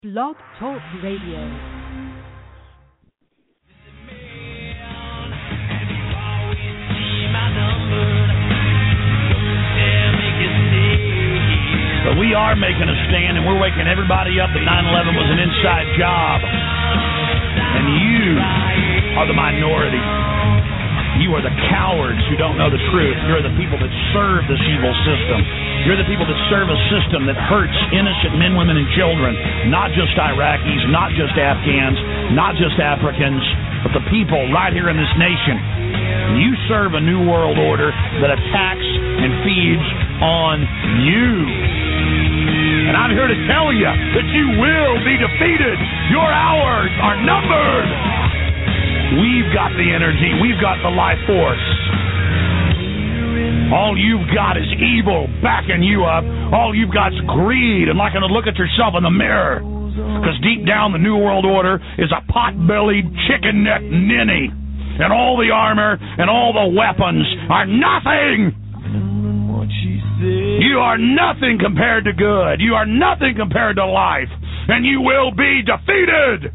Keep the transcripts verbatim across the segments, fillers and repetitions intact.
Blog Talk Radio. But we are making a stand, and we're waking everybody up that nine eleven was an inside job. And you are the minority. You are the cowards who don't know the truth. You're the people that serve this evil system. You're the people that serve a system that hurts innocent men, women, and children. Not just Iraqis, not just Afghans, not just Africans, but the people right here in this nation. You serve a new world order that attacks and feeds on you. And I'm here to tell you that you will be defeated. Your hours are numbered. We've got the energy. We've got the life force. All you've got is evil backing you up. All you've got is greed and liking to look at yourself in the mirror. Because deep down, the New World Order is a pot-bellied, chicken-neck ninny. And all the armor and all the weapons are nothing. You are nothing compared to good. You are nothing compared to life. And you will be defeated.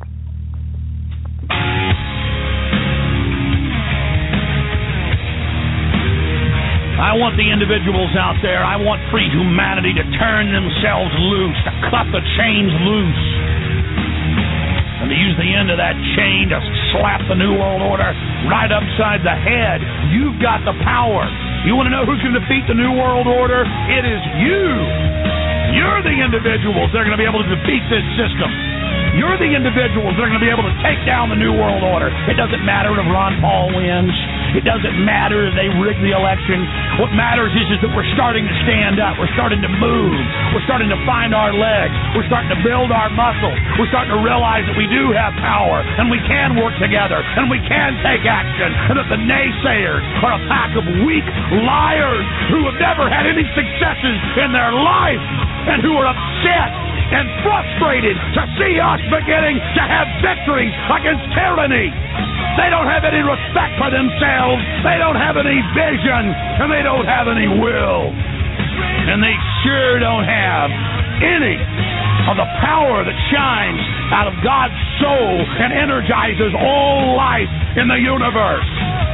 I want the individuals out there, I want free humanity to turn themselves loose, to cut the chains loose, and to use the end of that chain to slap the New World Order right upside the head. You've got the power. You want to know who's going to defeat the New World Order? It is you. You're the individuals that are going to be able to defeat this system. You're the individuals that are going to be able to take down the New World Order. It doesn't matter if Ron Paul wins. It doesn't matter if they rig the election. What matters is, is that we're starting to stand up. We're starting to move. We're starting to find our legs. We're starting to build our muscle. We're starting to realize that we do have power, and we can work together, and we can take action, and that the naysayers are a pack of weak liars who have never had any successes in their life and who are upset and frustrated to see us beginning to have victories against tyranny. They don't have any respect for themselves. They don't have any vision, and they don't have any will. And they sure don't have any of the power that shines out of God's soul and energizes all life in the universe.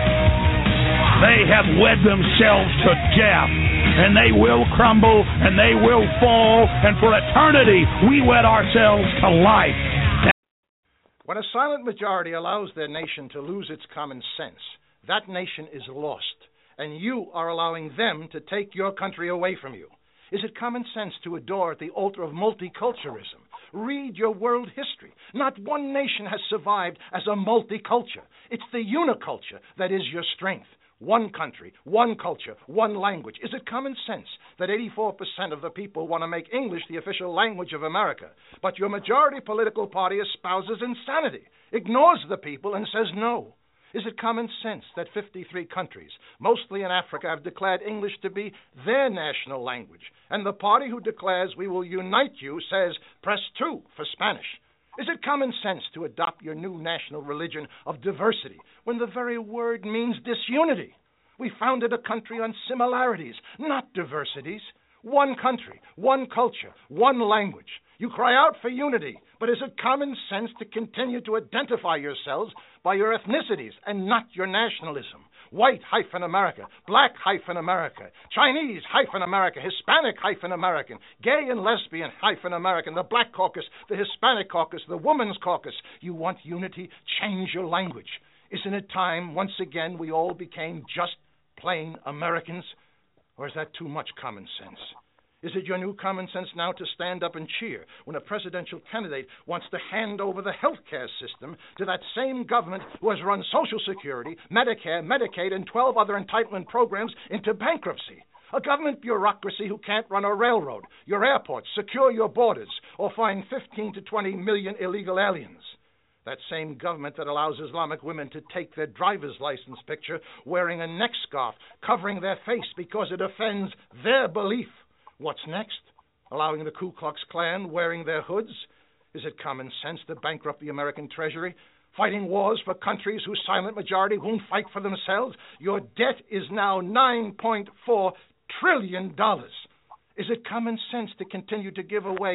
They have wed themselves to death, and they will crumble, and they will fall, and for eternity we wed ourselves to life. When a silent majority allows their nation to lose its common sense, that nation is lost, and you are allowing them to take your country away from you. Is it common sense to adore at the altar of multiculturalism? Read your world history. Not one nation has survived as a multiculture. It's the uniculture that is your strength. One country, one culture, one language. Is it common sense that eighty-four percent of the people want to make English the official language of America, but your majority political party espouses insanity, ignores the people, and says no? Is it common sense that fifty-three countries, mostly in Africa, have declared English to be their national language, and the party who declares we will unite you says press two for Spanish? Is it common sense to adopt your new national religion of diversity when the very word means disunity? We founded a country on similarities, not diversities. One country, one culture, one language. You cry out for unity, but is it common sense to continue to identify yourselves by your ethnicities and not your nationalism? White hyphen America, black hyphen America, Chinese hyphen America, Hispanic hyphen American, gay and lesbian hyphen American, the Black Caucus, the Hispanic Caucus, the Women's Caucus. You want unity? Change your language. Isn't it time once again we all became just plain Americans? Or is that too much common sense? Is it your new common sense now to stand up and cheer when a presidential candidate wants to hand over the health care system to that same government who has run Social Security, Medicare, Medicaid, and twelve other entitlement programs into bankruptcy? A government bureaucracy who can't run a railroad, your airports, secure your borders, or find fifteen to twenty million illegal aliens. That same government that allows Islamic women to take their driver's license picture wearing a neck scarf covering their face because it offends their belief. What's next? Allowing the Ku Klux Klan wearing their hoods? Is it common sense to bankrupt the American Treasury? Fighting wars for countries whose silent majority won't fight for themselves? Your debt is now nine point four trillion dollars. Is it common sense to continue to give away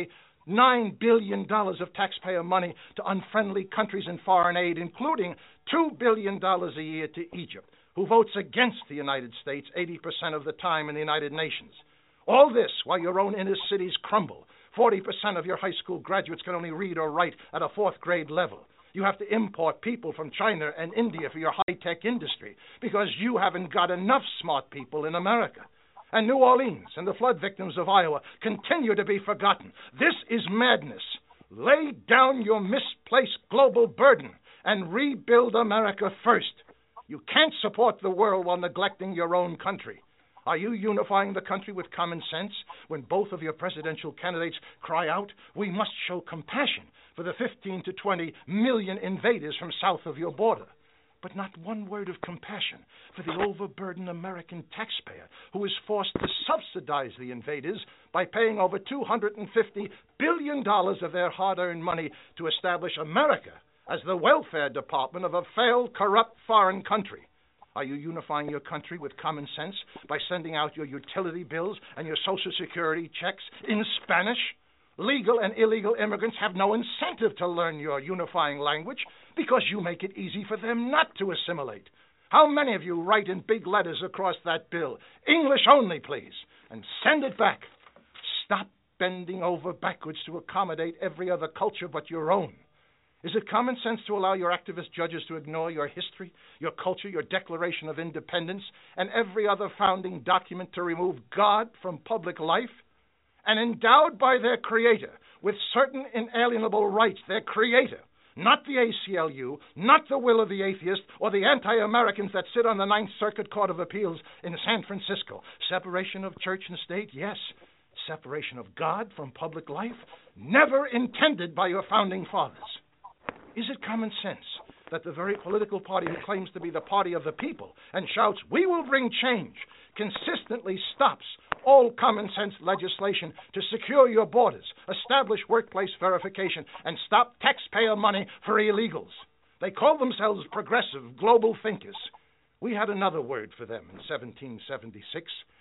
Nine billion dollars of taxpayer money to unfriendly countries in foreign aid, including two billion dollars a year to Egypt, who votes against the United States eighty percent of the time in the United Nations. All this while your own inner cities crumble. forty percent of your high school graduates can only read or write at a fourth grade level. You have to import people from China and India for your high-tech industry because you haven't got enough smart people in America. And New Orleans and the flood victims of Iowa continue to be forgotten. This is madness. Lay down your misplaced global burden and rebuild America first. You can't support the world while neglecting your own country. Are you unifying the country with common sense when both of your presidential candidates cry out, we must show compassion for the fifteen to twenty million invaders from south of your border? But not one word of compassion for the overburdened American taxpayer who is forced to subsidize the invaders by paying over two hundred fifty billion dollars of their hard-earned money to establish America as the welfare department of a failed, corrupt foreign country. Are you unifying your country with common sense by sending out your utility bills and your Social Security checks in Spanish? Legal and illegal immigrants have no incentive to learn your unifying language because you make it easy for them not to assimilate. How many of you write in big letters across that bill, English only, please, and send it back? Stop bending over backwards to accommodate every other culture but your own. Is it common sense to allow your activist judges to ignore your history, your culture, your Declaration of Independence, and every other founding document to remove God from public life? And endowed by their creator with certain inalienable rights, their creator, not the A C L U, not the will of the atheist, or the anti-Americans that sit on the Ninth Circuit Court of Appeals in San Francisco. Separation of church and state, yes. Separation of God from public life, never intended by your founding fathers. Is it common sense that the very political party who claims to be the party of the people and shouts, we will bring change, consistently stops all common sense legislation to secure your borders, establish workplace verification, and stop taxpayer money for illegals? They call themselves progressive global thinkers. We had another word for them in seventeen seventy-six.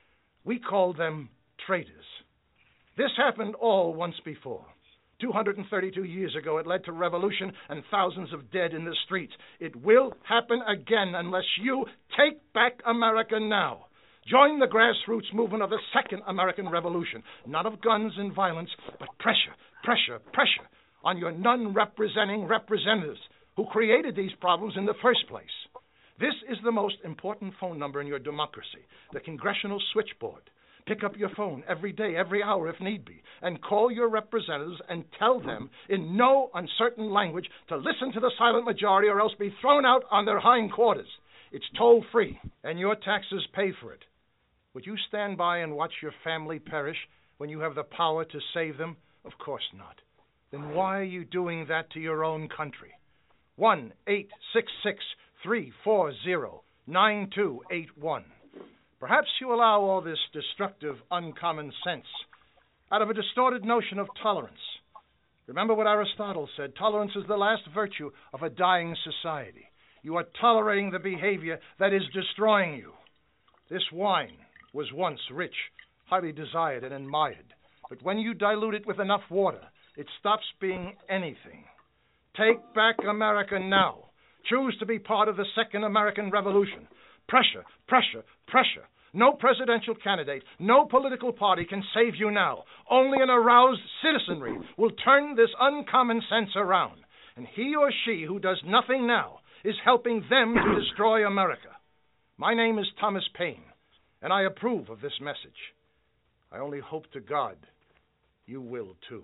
We called them traitors. This happened all once before. two hundred thirty-two years ago, it led to revolution and thousands of dead in the streets. It will happen again unless you take back America now. Join the grassroots movement of the Second American Revolution, not of guns and violence, but pressure, pressure, pressure on your none-representing representatives who created these problems in the first place. This is the most important phone number in your democracy, the Congressional Switchboard. Pick up your phone every day, every hour if need be, and call your representatives and tell them in no uncertain language to listen to the silent majority or else be thrown out on their hindquarters. It's toll-free, and your taxes pay for it. Would you stand by and watch your family perish when you have the power to save them? Of course not. Then why are you doing that to your own country? one eight six six, three four zero, nine two eight one. Perhaps you allow all this destructive, uncommon sense out of a distorted notion of tolerance. Remember what Aristotle said, tolerance is the last virtue of a dying society. You are tolerating the behavior that is destroying you. This wine was once rich, highly desired and admired, but when you dilute it with enough water, it stops being anything. Take back America now. Choose to be part of the Second American Revolution. Pressure, pressure, pressure. No presidential candidate, no political party can save you now. Only an aroused citizenry will turn this uncommon sense around. And he or she who does nothing now is helping them to destroy America. My name is Thomas Paine, and I approve of this message. I only hope to God you will too.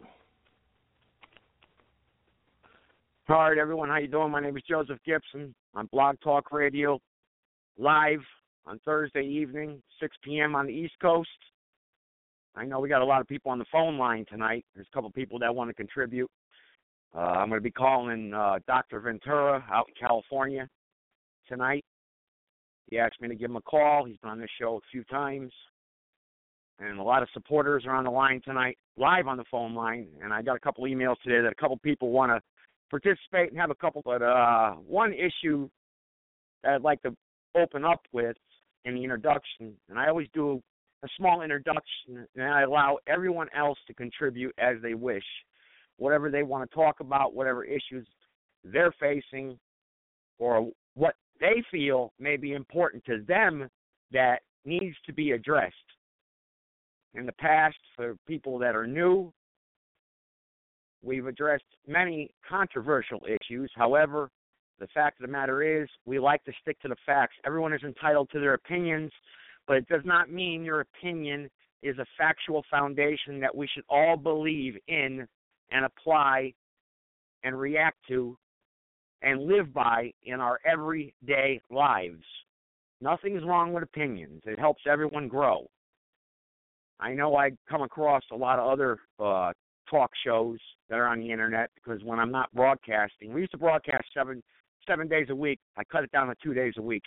All right, everyone. How you doing? My name is Joseph Gibson. I'm Blog Talk Radio, live on Thursday evening, six p.m. on the East Coast. I know we got a lot of people on the phone line tonight. There's a couple people that want to contribute. Uh, I'm going to be calling uh, Doctor Ventura out in California tonight. He asked me to give him a call. He's been on this show a few times. And a lot of supporters are on the line tonight, live on the phone line. And I got a couple emails today that a couple people want to participate and have a couple. But uh, one issue that I'd like to open up with in the introduction, and I always do a small introduction, and I allow everyone else to contribute as they wish. whatever they want to talk about, whatever issues they're facing, or what they feel may be important to them that needs to be addressed. In the past, for people that are new, we've addressed many controversial issues. However, the fact of the matter is we like to stick to the facts. Everyone is entitled to their opinions, but it does not mean your opinion is a factual foundation that we should all believe in and apply and react to and live by in our everyday lives. Nothing's wrong with opinions. It helps everyone grow. I know I come across a lot of other uh, talk shows that are on the internet because when I'm not broadcasting, we used to broadcast seven seven days a week. I cut it down to two days a week.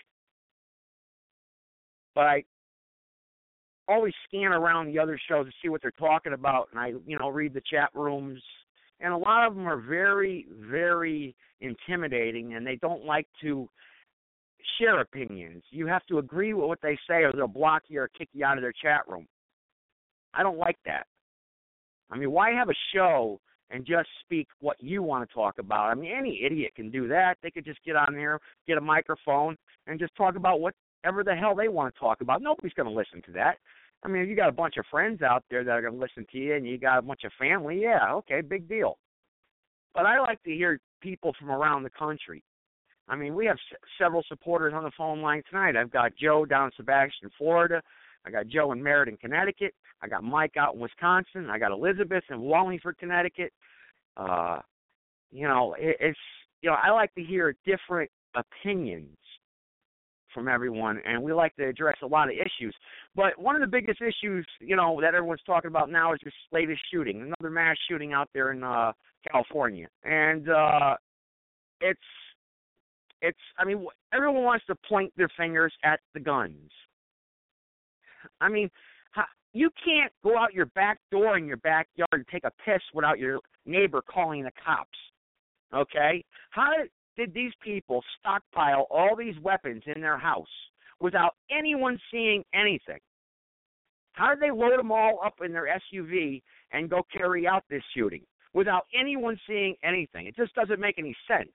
But I always scan around the other shows to see what they're talking about, and I, you know, read the chat rooms. And a lot of them are very, very intimidating, and they don't like to share opinions. You have to agree with what they say, or they'll block you or kick you out of their chat room. I don't like that. I mean, why have a show and just speak what you want to talk about? I mean, any idiot can do that. They could just get on there, get a microphone, and just talk about whatever the hell they want to talk about. Nobody's going to listen to that. I mean, if you got a bunch of friends out there that are going to listen to you and you got a bunch of family, yeah, okay, big deal. But I like to hear people from around the country. I mean, we have s- several supporters on the phone line tonight. I've got Joe down in Sebastian, Florida. I got Joe in Meriden, Connecticut. I got Mike out in Wisconsin. I got Elizabeth in Wallingford, Connecticut. Uh, you know, it, it's, you know, I like to hear different opinions from everyone, and we like to address a lot of issues. But one of the biggest issues, you know, that everyone's talking about now is this latest shooting, another mass shooting out there in uh, California. And uh, it's, it's, I mean, everyone wants to point their fingers at the guns. I mean, you can't go out your back door in your backyard and take a piss without your neighbor calling the cops, okay? How did, did these people stockpile all these weapons in their house without anyone seeing anything? How did they load them all up in their S U V and go carry out this shooting without anyone seeing anything? It just doesn't make any sense.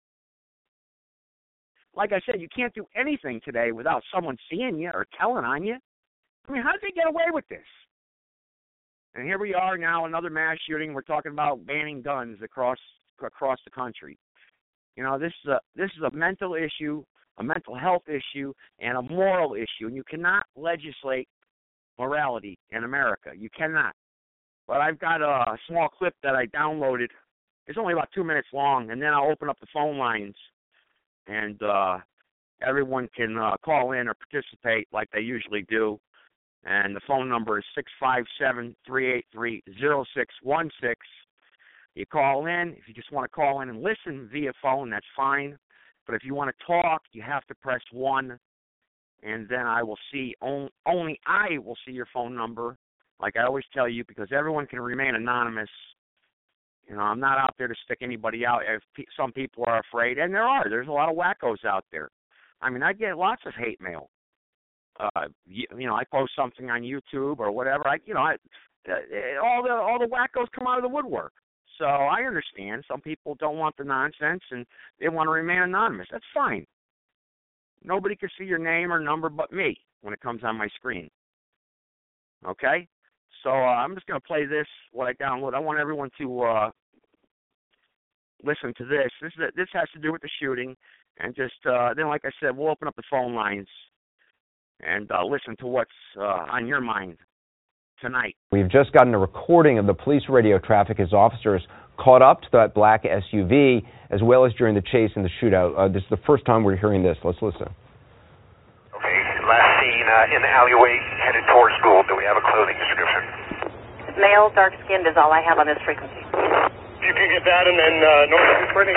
Like I said, you can't do anything today without someone seeing you or telling on you. I mean, how did they get away with this? And here we are now, another mass shooting. We're talking about banning guns across across the country. You know, this is a this is a mental issue, a mental health issue, and a moral issue. And you cannot legislate morality in America. You cannot. But I've got a small clip that I downloaded. It's only about two minutes long, and then I'll open up the phone lines, and uh, everyone can uh, call in or participate like they usually do. And the phone number is six five seven, three eight three, zero six one six. You call in. If you just want to call in and listen via phone, that's fine. But if you want to talk, you have to press one, and then I will see, only, only I will see your phone number, like I always tell you, because everyone can remain anonymous. You know, I'm not out there to stick anybody out. If pe- some people are afraid, and there are. There's a lot of wackos out there. I mean, I get lots of hate mail. Uh, you, you know, I post something on YouTube or whatever. I, you know, I, uh, all the all the wackos come out of the woodwork. So I understand some people don't want the nonsense and they want to remain anonymous. That's fine. Nobody can see your name or number but me when it comes on my screen. Okay, so uh, I'm just going to play this what I download. I want everyone to uh, listen to this. This is a, this has to do with the shooting, and just uh, then, like I said, we'll open up the phone lines and uh, listen to what's uh, on your mind tonight. We've just gotten a recording of the police radio traffic as officers caught up to that black S U V, as well as during the chase and the shootout. Uh, this is the first time we're hearing this. Let's listen. Okay, last seen uh, in the alleyway headed towards school. Do we have a clothing description? Male, dark-skinned is all I have on this frequency. You can get that, and then uh, North two printing.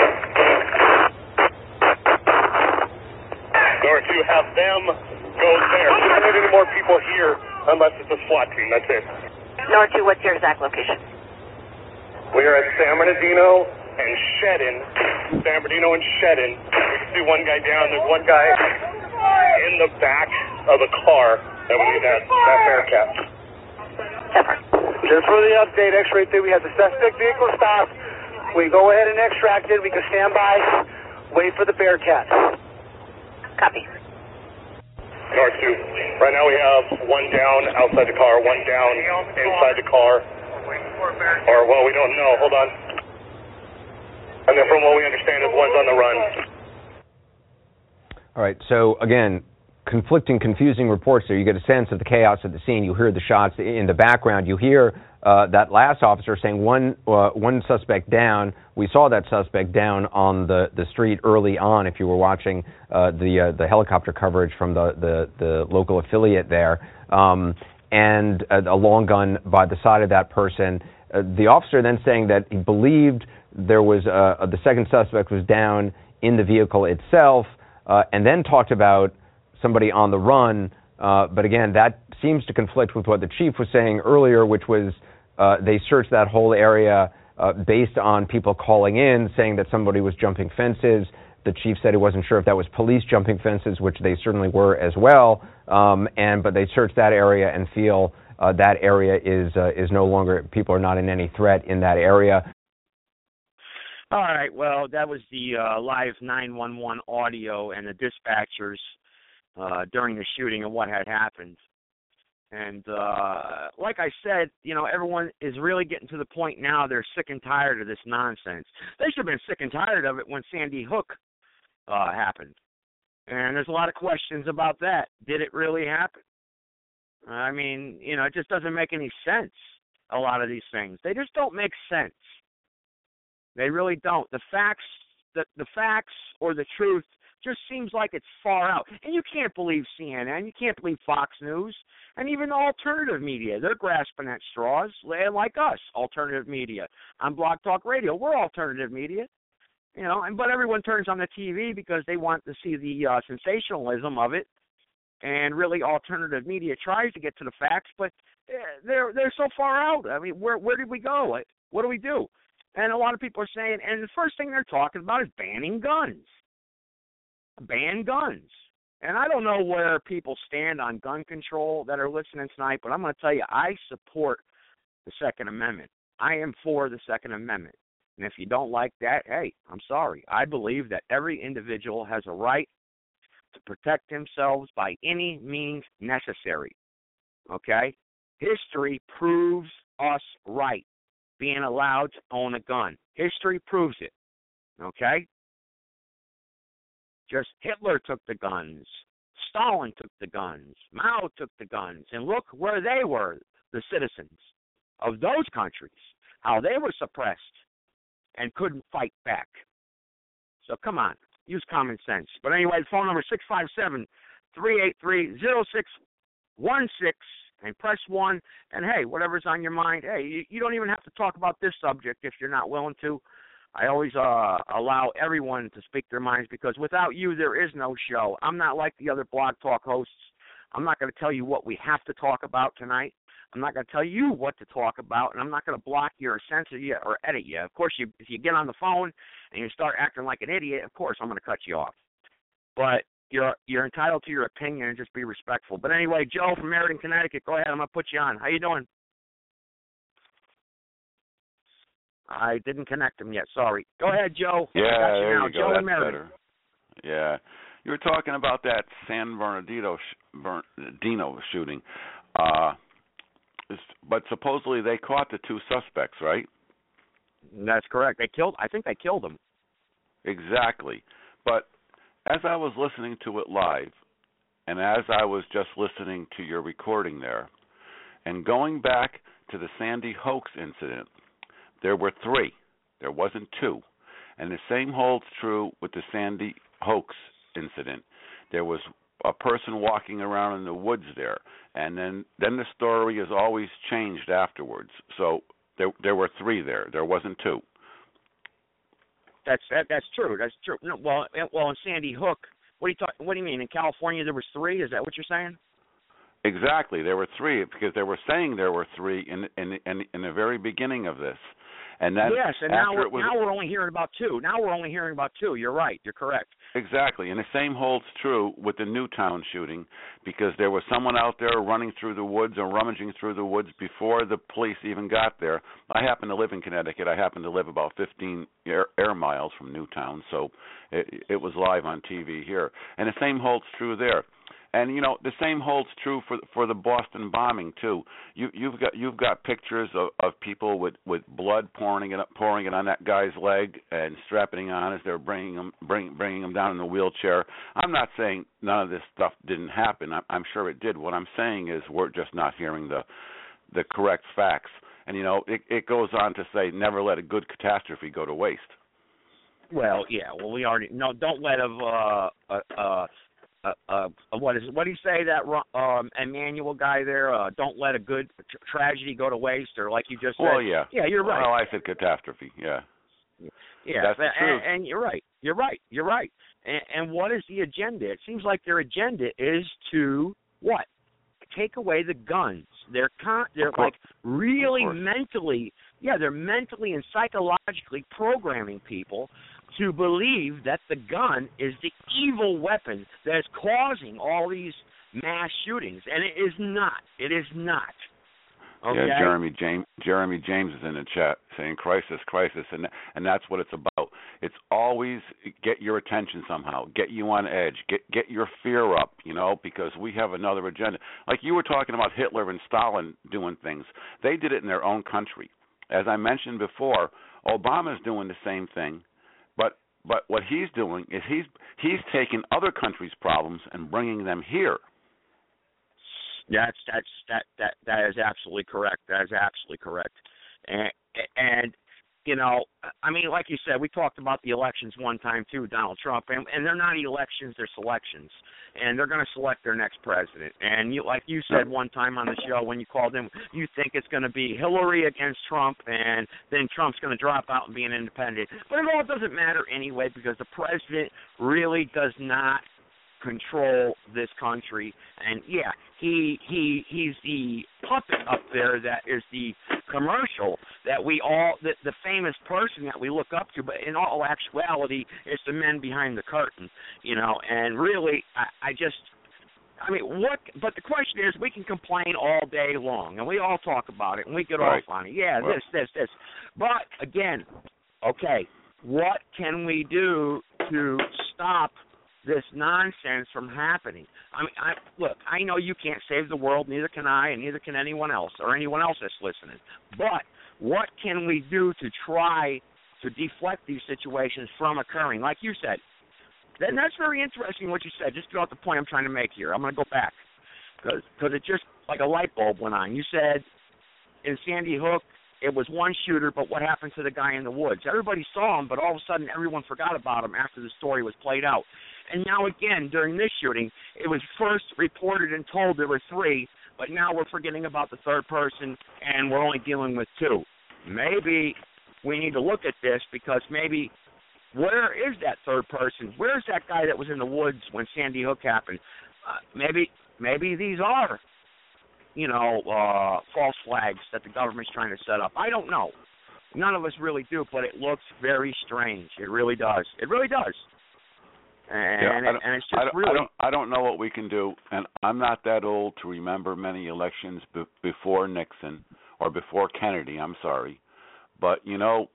North two, have them go there. We don't need any more people here unless it's a SWAT team. That's it. North two, what's your exact location? We are at San Bernardino and Shedden. San Bernardino and Shedden. We can see one guy down. There's one guy in the back of a car that we that that Bearcat. Separate. Just for the update, X-ray three, we had the suspect vehicle stopped We go ahead and extract it. We can stand by, wait for the Bearcat. Copy. North two. Right now we have one down outside the car, one down inside the car. Or, well, we don't know. Hold on. And then from what we understand is one's on the run. All right, so again, conflicting, confusing reports there. You get a sense of the chaos at the scene. You hear the shots in the background. You hear uh, that last officer saying one uh, one suspect down. We saw that suspect down on the, the street early on if you were watching uh, the uh, the helicopter coverage from the, the, the local affiliate there. Um, and a, a long gun by the side of that person. Uh, the officer then saying that he believed there was uh, the second suspect was down in the vehicle itself, uh, and then talked about somebody on the run. Uh, but again, that seems to conflict with what the chief was saying earlier, which was uh, they searched that whole area uh, based on people calling in saying that somebody was jumping fences. The chief said he wasn't sure if that was police jumping fences, which they certainly were as well. Um, and but they searched that area and feel uh, that area is uh, is no longer, people are not in any threat in that area. All right, well, that was the uh, live nine one one audio and the dispatchers uh, during the shooting and what had happened. And uh, like I said, you know, everyone is really getting to the point now they're sick and tired of this nonsense. They should have been sick and tired of it when Sandy Hook uh, happened. And there's a lot of questions about that. Did it really happen? I mean, you know, it just doesn't make any sense, a lot of these things. They just don't make sense. They really don't. The facts, the, the facts or the truth just seems like it's far out. And you can't believe C N N. You can't believe Fox News. And even the alternative media, they're grasping at straws, like us, alternative media. On Blog Talk Radio, we're alternative media. You know, and but everyone turns on the T V because they want to see the uh, sensationalism of it. And really, alternative media tries to get to the facts, but they're they're so far out. I mean, where where did we go? What do we do? And a lot of people are saying, and the first thing they're talking about is banning guns. Ban guns. And I don't know where people stand on gun control that are listening tonight, but I'm going to tell you, I support the Second Amendment. I am for the Second Amendment. And if you don't like that, hey, I'm sorry. I believe that every individual has a right to protect themselves by any means necessary. Okay? History proves us right, being allowed to own a gun. History proves it. Okay? Just Hitler took the guns. Stalin took the guns. Mao took the guns. And look where they were, the citizens of those countries, how they were suppressed and couldn't fight back. So come on, use common sense. But anyway, the phone number is six five seven, three eight three, zero six one six, and press one. And, hey, whatever's on your mind, hey, you, you don't even have to talk about this subject if you're not willing to. I always uh, allow everyone to speak their minds because without you, there is no show. I'm not like the other Blog Talk hosts. I'm not going to tell you what we have to talk about tonight. I'm not going to tell you what to talk about, and I'm not going to block you or censor you or edit you. Of course, you, if you get on the phone and you start acting like an idiot, of course I'm going to cut you off. But you're you're entitled to your opinion and just be respectful. But anyway, Joe from Meriden, Connecticut, go ahead. I'm going to put you on. How you doing? I didn't connect him yet. Sorry. Go ahead, Joe. Yeah, I got you there now. you go. Joe That's and Meriden. better. Yeah. You were talking about that San Bernardino, sh- Bernardino shooting. Uh, but supposedly they caught the two suspects, right? That's correct. They killed. I think they killed them. Exactly. But as I was listening to it live, and as I was just listening to your recording there, and going back to the Sandy Hoax incident, there were three. There wasn't two. And the same holds true with the Sandy Hoax incident. There was a person walking around in the woods there, and then, then the story is always changed afterwards. So there there were three there. There wasn't two. That's that, that's true. That's true. No, well, well, in Sandy Hook, what do you talk, What do you mean? In California, there was three. Is that what you're saying? Exactly. There were three because they were saying there were three in in in, in the very beginning of this. And then yes, and now we're, was, now we're only hearing about two. Now we're only hearing about two. You're right. You're correct. Exactly, and the same holds true with the Newtown shooting, because there was someone out there running through the woods or rummaging through the woods before the police even got there. I happen to live in Connecticut. I happen to live about fifteen air, air miles from Newtown, so it, it was live on T V here. And the same holds true there. And you know, the same holds true for for the Boston bombing too. You you've got you've got pictures of, of people with, with blood pouring it pouring it on that guy's leg and strapping on as they're bringing him bring, bringing him down in a wheelchair. I'm not saying none of this stuff didn't happen. I'm, I'm sure it did. What I'm saying is we're just not hearing the the correct facts. And you know, it, it goes on to say, never let a good catastrophe go to waste. Well, yeah. Well, we already no. Don't let a uh, uh, uh, Uh, uh, what is what do you say that um, Emmanuel guy there? Uh, don't let a good tra- tragedy go to waste, or like you just said. Well, yeah, yeah, you're right. Well, I said catastrophe. Yeah, yeah, that's the truth. And, and you're right. You're right. You're right. And, and what is the agenda? It seems like their agenda is to what? Take away the guns. They're con- they're like really mentally, yeah, they're mentally and psychologically programming people to believe that the gun is the evil weapon that is causing all these mass shootings, and it is not. It is not. Okay? Yeah, Jeremy James. Jeremy James is in the chat saying crisis, crisis, and and that's what it's about. It's always get your attention somehow, get you on edge, get get your fear up, you know, because we have another agenda. Like you were talking about Hitler and Stalin doing things. They did it in their own country. As I mentioned before, Obama's doing the same thing. But but what he's doing is he's he's taking other countries' problems and bringing them here. That's that's that that that is absolutely correct. That is absolutely correct. And and you know, I mean, like you said, we talked about the elections one time too, Donald Trump, and, and they're not elections, they're selections, and they're going to select their next president. And you, like you said one time on the show when you called him, you think it's going to be Hillary against Trump, and then Trump's going to drop out and be an independent. But it all doesn't matter anyway, because the president really does not control this country, and yeah, he he he's the puppet up there that is the commercial that we all the, the famous person that we look up to, but in all actuality it's the men behind the curtain, you know. And really I, I just I mean what but the question is, we can complain all day long and we all talk about it and we get right. off on it, yeah, well. this this this but again, okay, what can we do to stop this nonsense from happening? I mean, I, look, I know you can't save the world, neither can I, and neither can anyone else, or anyone else that's listening. But what can we do to try to deflect these situations from occurring? Like you said, then that's very interesting what you said. Just about the point I'm trying to make here. I'm going to go back because it just like a light bulb went on. You said in Sandy Hook, it was one shooter, but what happened to the guy in the woods? Everybody saw him, but all of a sudden everyone forgot about him after the story was played out. And now again, during this shooting, it was first reported and told there were three, but now we're forgetting about the third person, and we're only dealing with two. Maybe we need to look at this, because maybe where is that third person? Where is that guy that was in the woods when Sandy Hook happened? Uh, maybe maybe these are, you know, uh, false flags that the government's trying to set up. I don't know. None of us really do, but it looks very strange. It really does. It really does. And, yeah, it, and it's just I don't, really... I don't, I don't know what we can do, and I'm not that old to remember many elections be, before Nixon or before Kennedy, I'm sorry. But, you know,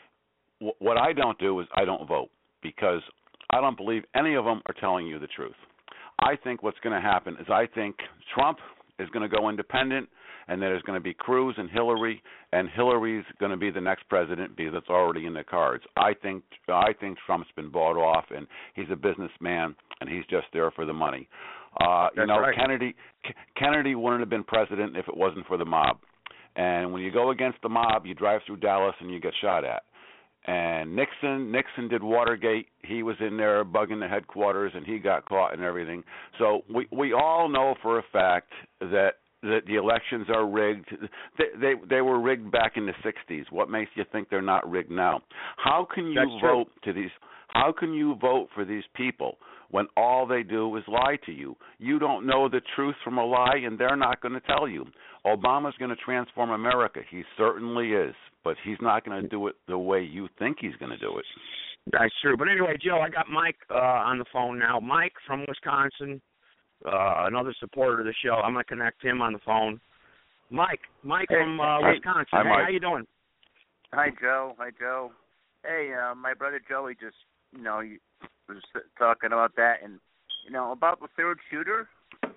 w- what I don't do is I don't vote, because I don't believe any of them are telling you the truth. I think what's going to happen is I think Trump is going to go independent, and there's going to be Cruz and Hillary, and Hillary's going to be the next president because it's already in the cards. I think I think Trump's been bought off, and he's a businessman, and he's just there for the money. Uh, you know, right. Kennedy K- Kennedy wouldn't have been president if it wasn't for the mob. And when you go against the mob, you drive through Dallas and you get shot at. And Nixon, Nixon did Watergate. He was in there bugging the headquarters, and he got caught and everything. So we we all know for a fact that that the elections are rigged. They, they they were rigged back in the sixties. What makes you think they're not rigged now? How can you That's vote true. to these? How can you vote for these people when all they do is lie to you? You don't know the truth from a lie, and they're not going to tell you. Obama's going to transform America. He certainly is, but he's not going to do it the way you think he's going to do it. That's true. But anyway, Joe, I got Mike uh, on the phone now. Mike from Wisconsin, uh, another supporter of the show. I'm going to connect him on the phone. Mike, Mike hey, from uh, hey, Wisconsin. Hi, hey, Mike. how you doing? Hi, Joe. Hi, Joe. Hey, uh, my brother Joey just, you know, he was talking about that, and you know, about the third shooter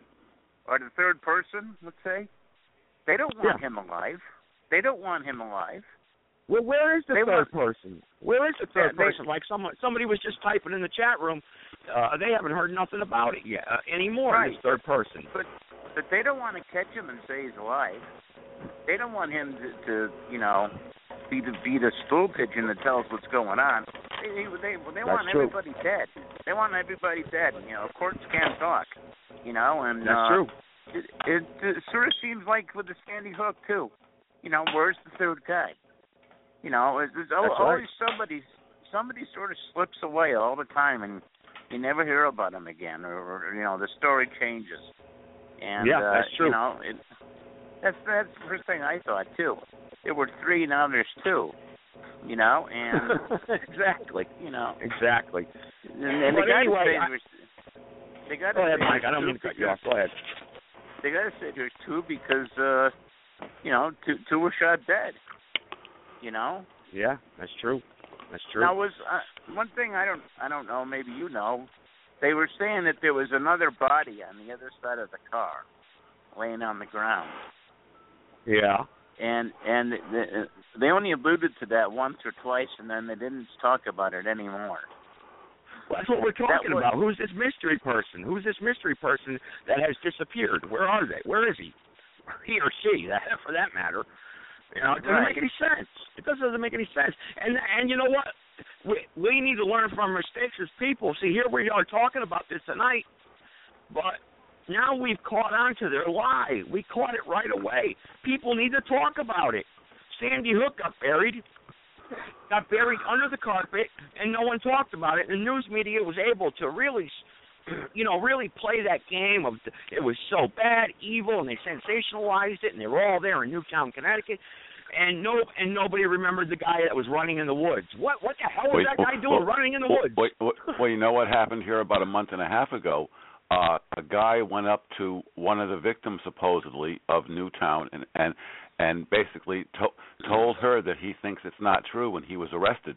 or the third person. Let's say they don't want Yeah. him alive. They don't want him alive. Well, where is the They third want- person? Where is the third They- they- person? Like someone, somebody was just typing in the chat room. Uh, they haven't heard nothing about it yet uh, anymore. Right. This third person. But but they don't want to catch him and say he's alive. They don't want him to, to you know, be the be the stool pigeon that tells what's going on. They they they, they want true. everybody dead. They want everybody dead. You know, courts can't talk. You know, and That's uh, true. It, it, it sort of seems like with the Sandy Hook too. You know, where's the third guy? You know, it's, it's That's always right. somebody somebody sort of slips away all the time, and you never hear about him again, or, or you know, the story changes. And Yeah, uh, that's true. You know, it, that's that's the first thing I thought too. There were three, now there's two. You know, and exactly. you know, Exactly. and, and But they got anyway, to say I- there's, they got Go to ahead, say Mike. I there's don't two mean to cut you because- off. Go ahead. They got to say there's two because uh, you know, two two were shot dead. You know. Yeah, that's true. That's true. Now was uh, one thing I don't I don't know, maybe you know, they were saying that there was another body on the other side of the car, laying on the ground, yeah. and and the, they only alluded to that once or twice, and then they didn't talk about it anymore. Well, that's what we're talking was- about. Who's this mystery person? Who's this mystery person that has disappeared? Where are they? Where is he? He or she, that, for that matter. You know, it doesn't Right. make any sense. It doesn't, doesn't make any sense. And and you know what? We we need to learn from our mistakes as people. See, here we are talking about this tonight, but now we've caught on to their lie. We caught it right away. People need to talk about it. Sandy Hook got buried. Got buried under the carpet, and no one talked about it. The news media was able to really, you know, really play that game of it was so bad, evil, and they sensationalized it, and they were all there in Newtown, Connecticut, and no, and nobody remembered the guy that was running in the woods. What, what the hell was Wait, that guy doing well, running in the well, woods? Wait, wait, well, you know what happened here about a month and a half ago? Uh, a guy went up to one of the victims, supposedly, of Newtown, and and and basically to- told her that he thinks it's not true when he was arrested.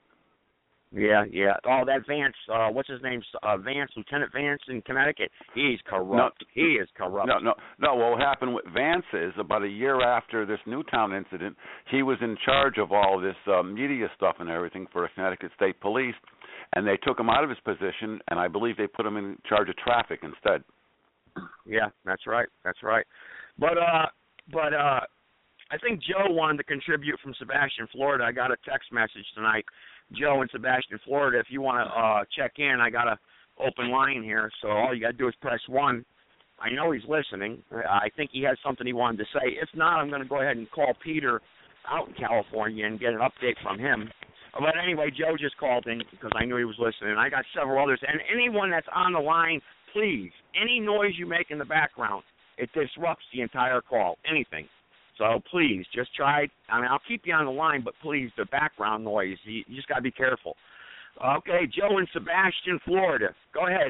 Yeah, yeah. Oh, that Vance, uh, what's his name? Uh, Vance, Lieutenant Vance in Connecticut. He's corrupt. No, he is corrupt. No, no, no. What happened with Vance is about a year after this Newtown incident, he was in charge of all this uh, media stuff and everything for Connecticut State Police, and they took him out of his position, and I believe they put him in charge of traffic instead. Yeah, that's right. That's right. But uh, but uh, I think Joe wanted to contribute from Sebastian, Florida. I got a text message tonight. Joe in Sebastian, Florida, if you want to uh, check in, I got a open line here, so all you got to do is press one. I know he's listening. I think he has something he wanted to say. If not, I'm going to go ahead and call Peter out in California and get an update from him. But anyway, Joe just called in because I knew he was listening. I got several others. And anyone that's on the line, please, any noise you make in the background, it disrupts the entire call, anything. So please, just try. I mean, I'll keep you on the line, but please, the background noise, you, you just got to be careful. Okay, Joe in Sebastian, Florida. Go ahead.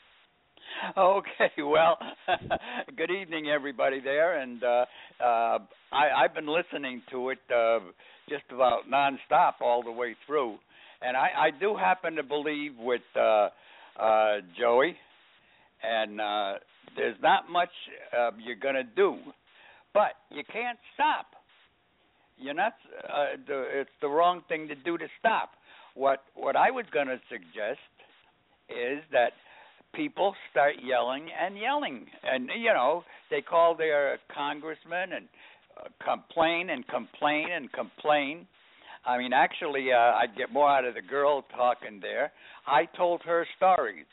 Okay, well, good evening, everybody there, and uh, uh, I, I've been listening to it uh, just about nonstop all the way through, and I, I do happen to believe with uh, uh, Joey, and uh, there's not much uh, you're going to do. But you can't stop. You're not. Uh, the, it's the wrong thing to do to stop. What what I was going to suggest is that people start yelling and yelling, and you know they call their congressman and uh, complain and complain and complain. I mean, actually, uh, I'd get more out of the girl talking there. I told her stories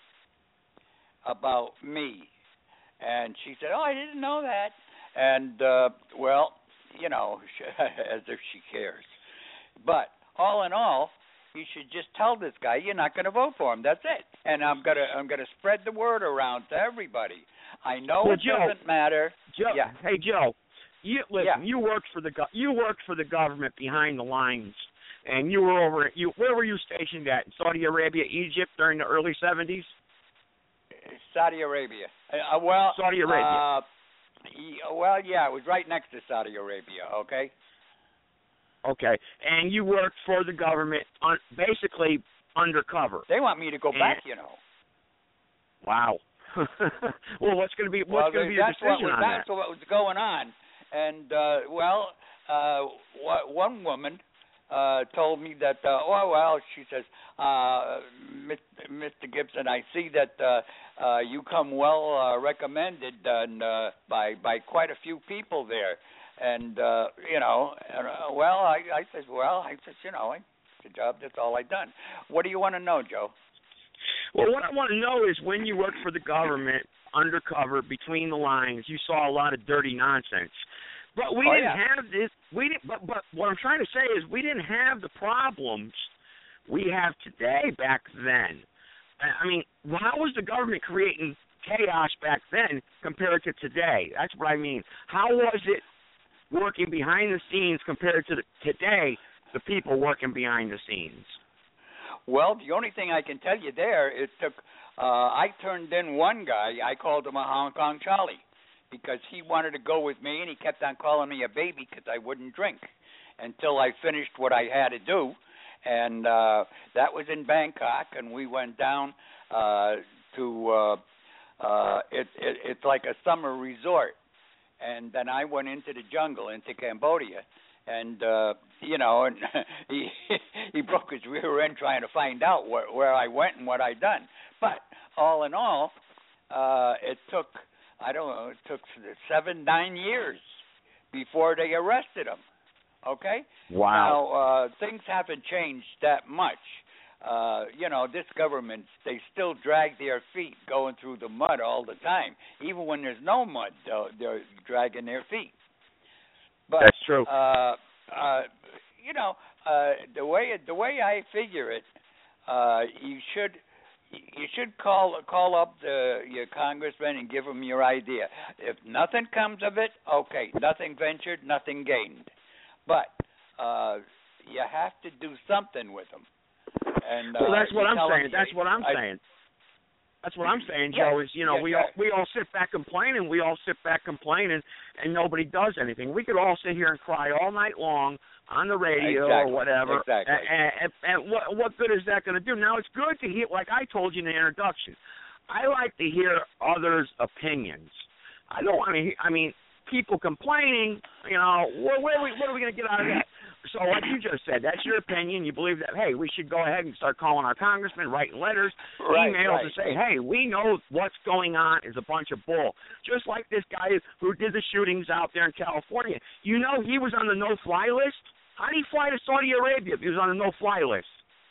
about me, and she said, "Oh, I didn't know that." And, uh, well, you know, as if she cares. But all in all, you should just tell this guy you're not going to vote for him. That's it. And I'm going to I'm going to spread the word around to everybody. I know well, it Joe, doesn't matter. Joe, yeah. Hey, Joe, you listen. Yeah. You worked for the go- you worked for the government behind the lines. and you were over. You where were you stationed at? Saudi Arabia, Egypt during the early seventies. Saudi Arabia. Uh, well, Saudi Arabia. Uh, well, yeah, it was right next to Saudi Arabia. Okay. Okay, and you worked for the government, on, basically undercover. They want me to go and, back, you know. Wow. Well, what's going to be what's well, going to be your decision what was, on that's that? That's what was going on, and uh, well, uh, one woman uh, told me that. Uh, oh well, she says, uh, Mister Gibson, I see that uh, uh, you come well uh, recommended and, uh, by by quite a few people there. And, uh, you know, uh, well, I, I said, well, I said, you know, it's a job, that's all I done. What do you want to know, Joe? Well, what I want to know is when you worked for the government, undercover, between the lines, you saw a lot of dirty nonsense. But we oh, didn't yeah. have this, we didn't, but, but what I'm trying to say is we didn't have the problems we have today back then. I mean, how was the government creating chaos back then compared to today? That's what I mean. How was it working behind the scenes compared to the, today, the people working behind the scenes? Well, the only thing I can tell you there, it took, uh, I turned in one guy, I called him a Hong Kong Charlie, because he wanted to go with me, and he kept on calling me a baby because I wouldn't drink until I finished what I had to do, and uh, that was in Bangkok, and we went down uh, to, uh, uh, it, it, it's like a summer resort. And then I went into the jungle, into Cambodia, and, uh, you know, and he he broke his rear end trying to find out where, where I went and what I'd done. But all in all, uh, it took, I don't know, it took seven, nine years before they arrested him, okay? Wow. Now, uh, things haven't changed that much. Uh, you know, this government, they still drag their feet going through the mud all the time. Even when there's no mud, they're, they're dragging their feet. But, that's true. Uh, uh, you know, uh, the way the way I figure it, uh, you should you should call call up the, your congressman and give him your idea. If nothing comes of it, okay, nothing ventured, nothing gained. But uh, you have to do something with them. And, well, uh, that's what I'm saying. Me, that's what I'm I, saying. That's what I'm saying, yeah, Joe. Is you know yeah, we yeah. all we all sit back complaining. We all sit back complaining, and nobody does anything. We could all sit here and cry all night long on the radio exactly, or whatever. Exactly. And, and, and what what good is that going to do? Now it's good to hear, like I told you in the introduction. I like to hear others' opinions. I don't want to. hear, I mean, people complaining. You know, what, what are we what are we going to get out of that? So like you just said, that's your opinion. You believe that, hey, we should go ahead and start calling our congressmen, writing letters, right, emails right. to say, hey, we know what's going on is a bunch of bull. Just like this guy who did the shootings out there in California. You know he was on the no-fly list? How do you fly to Saudi Arabia if he was on the no-fly list?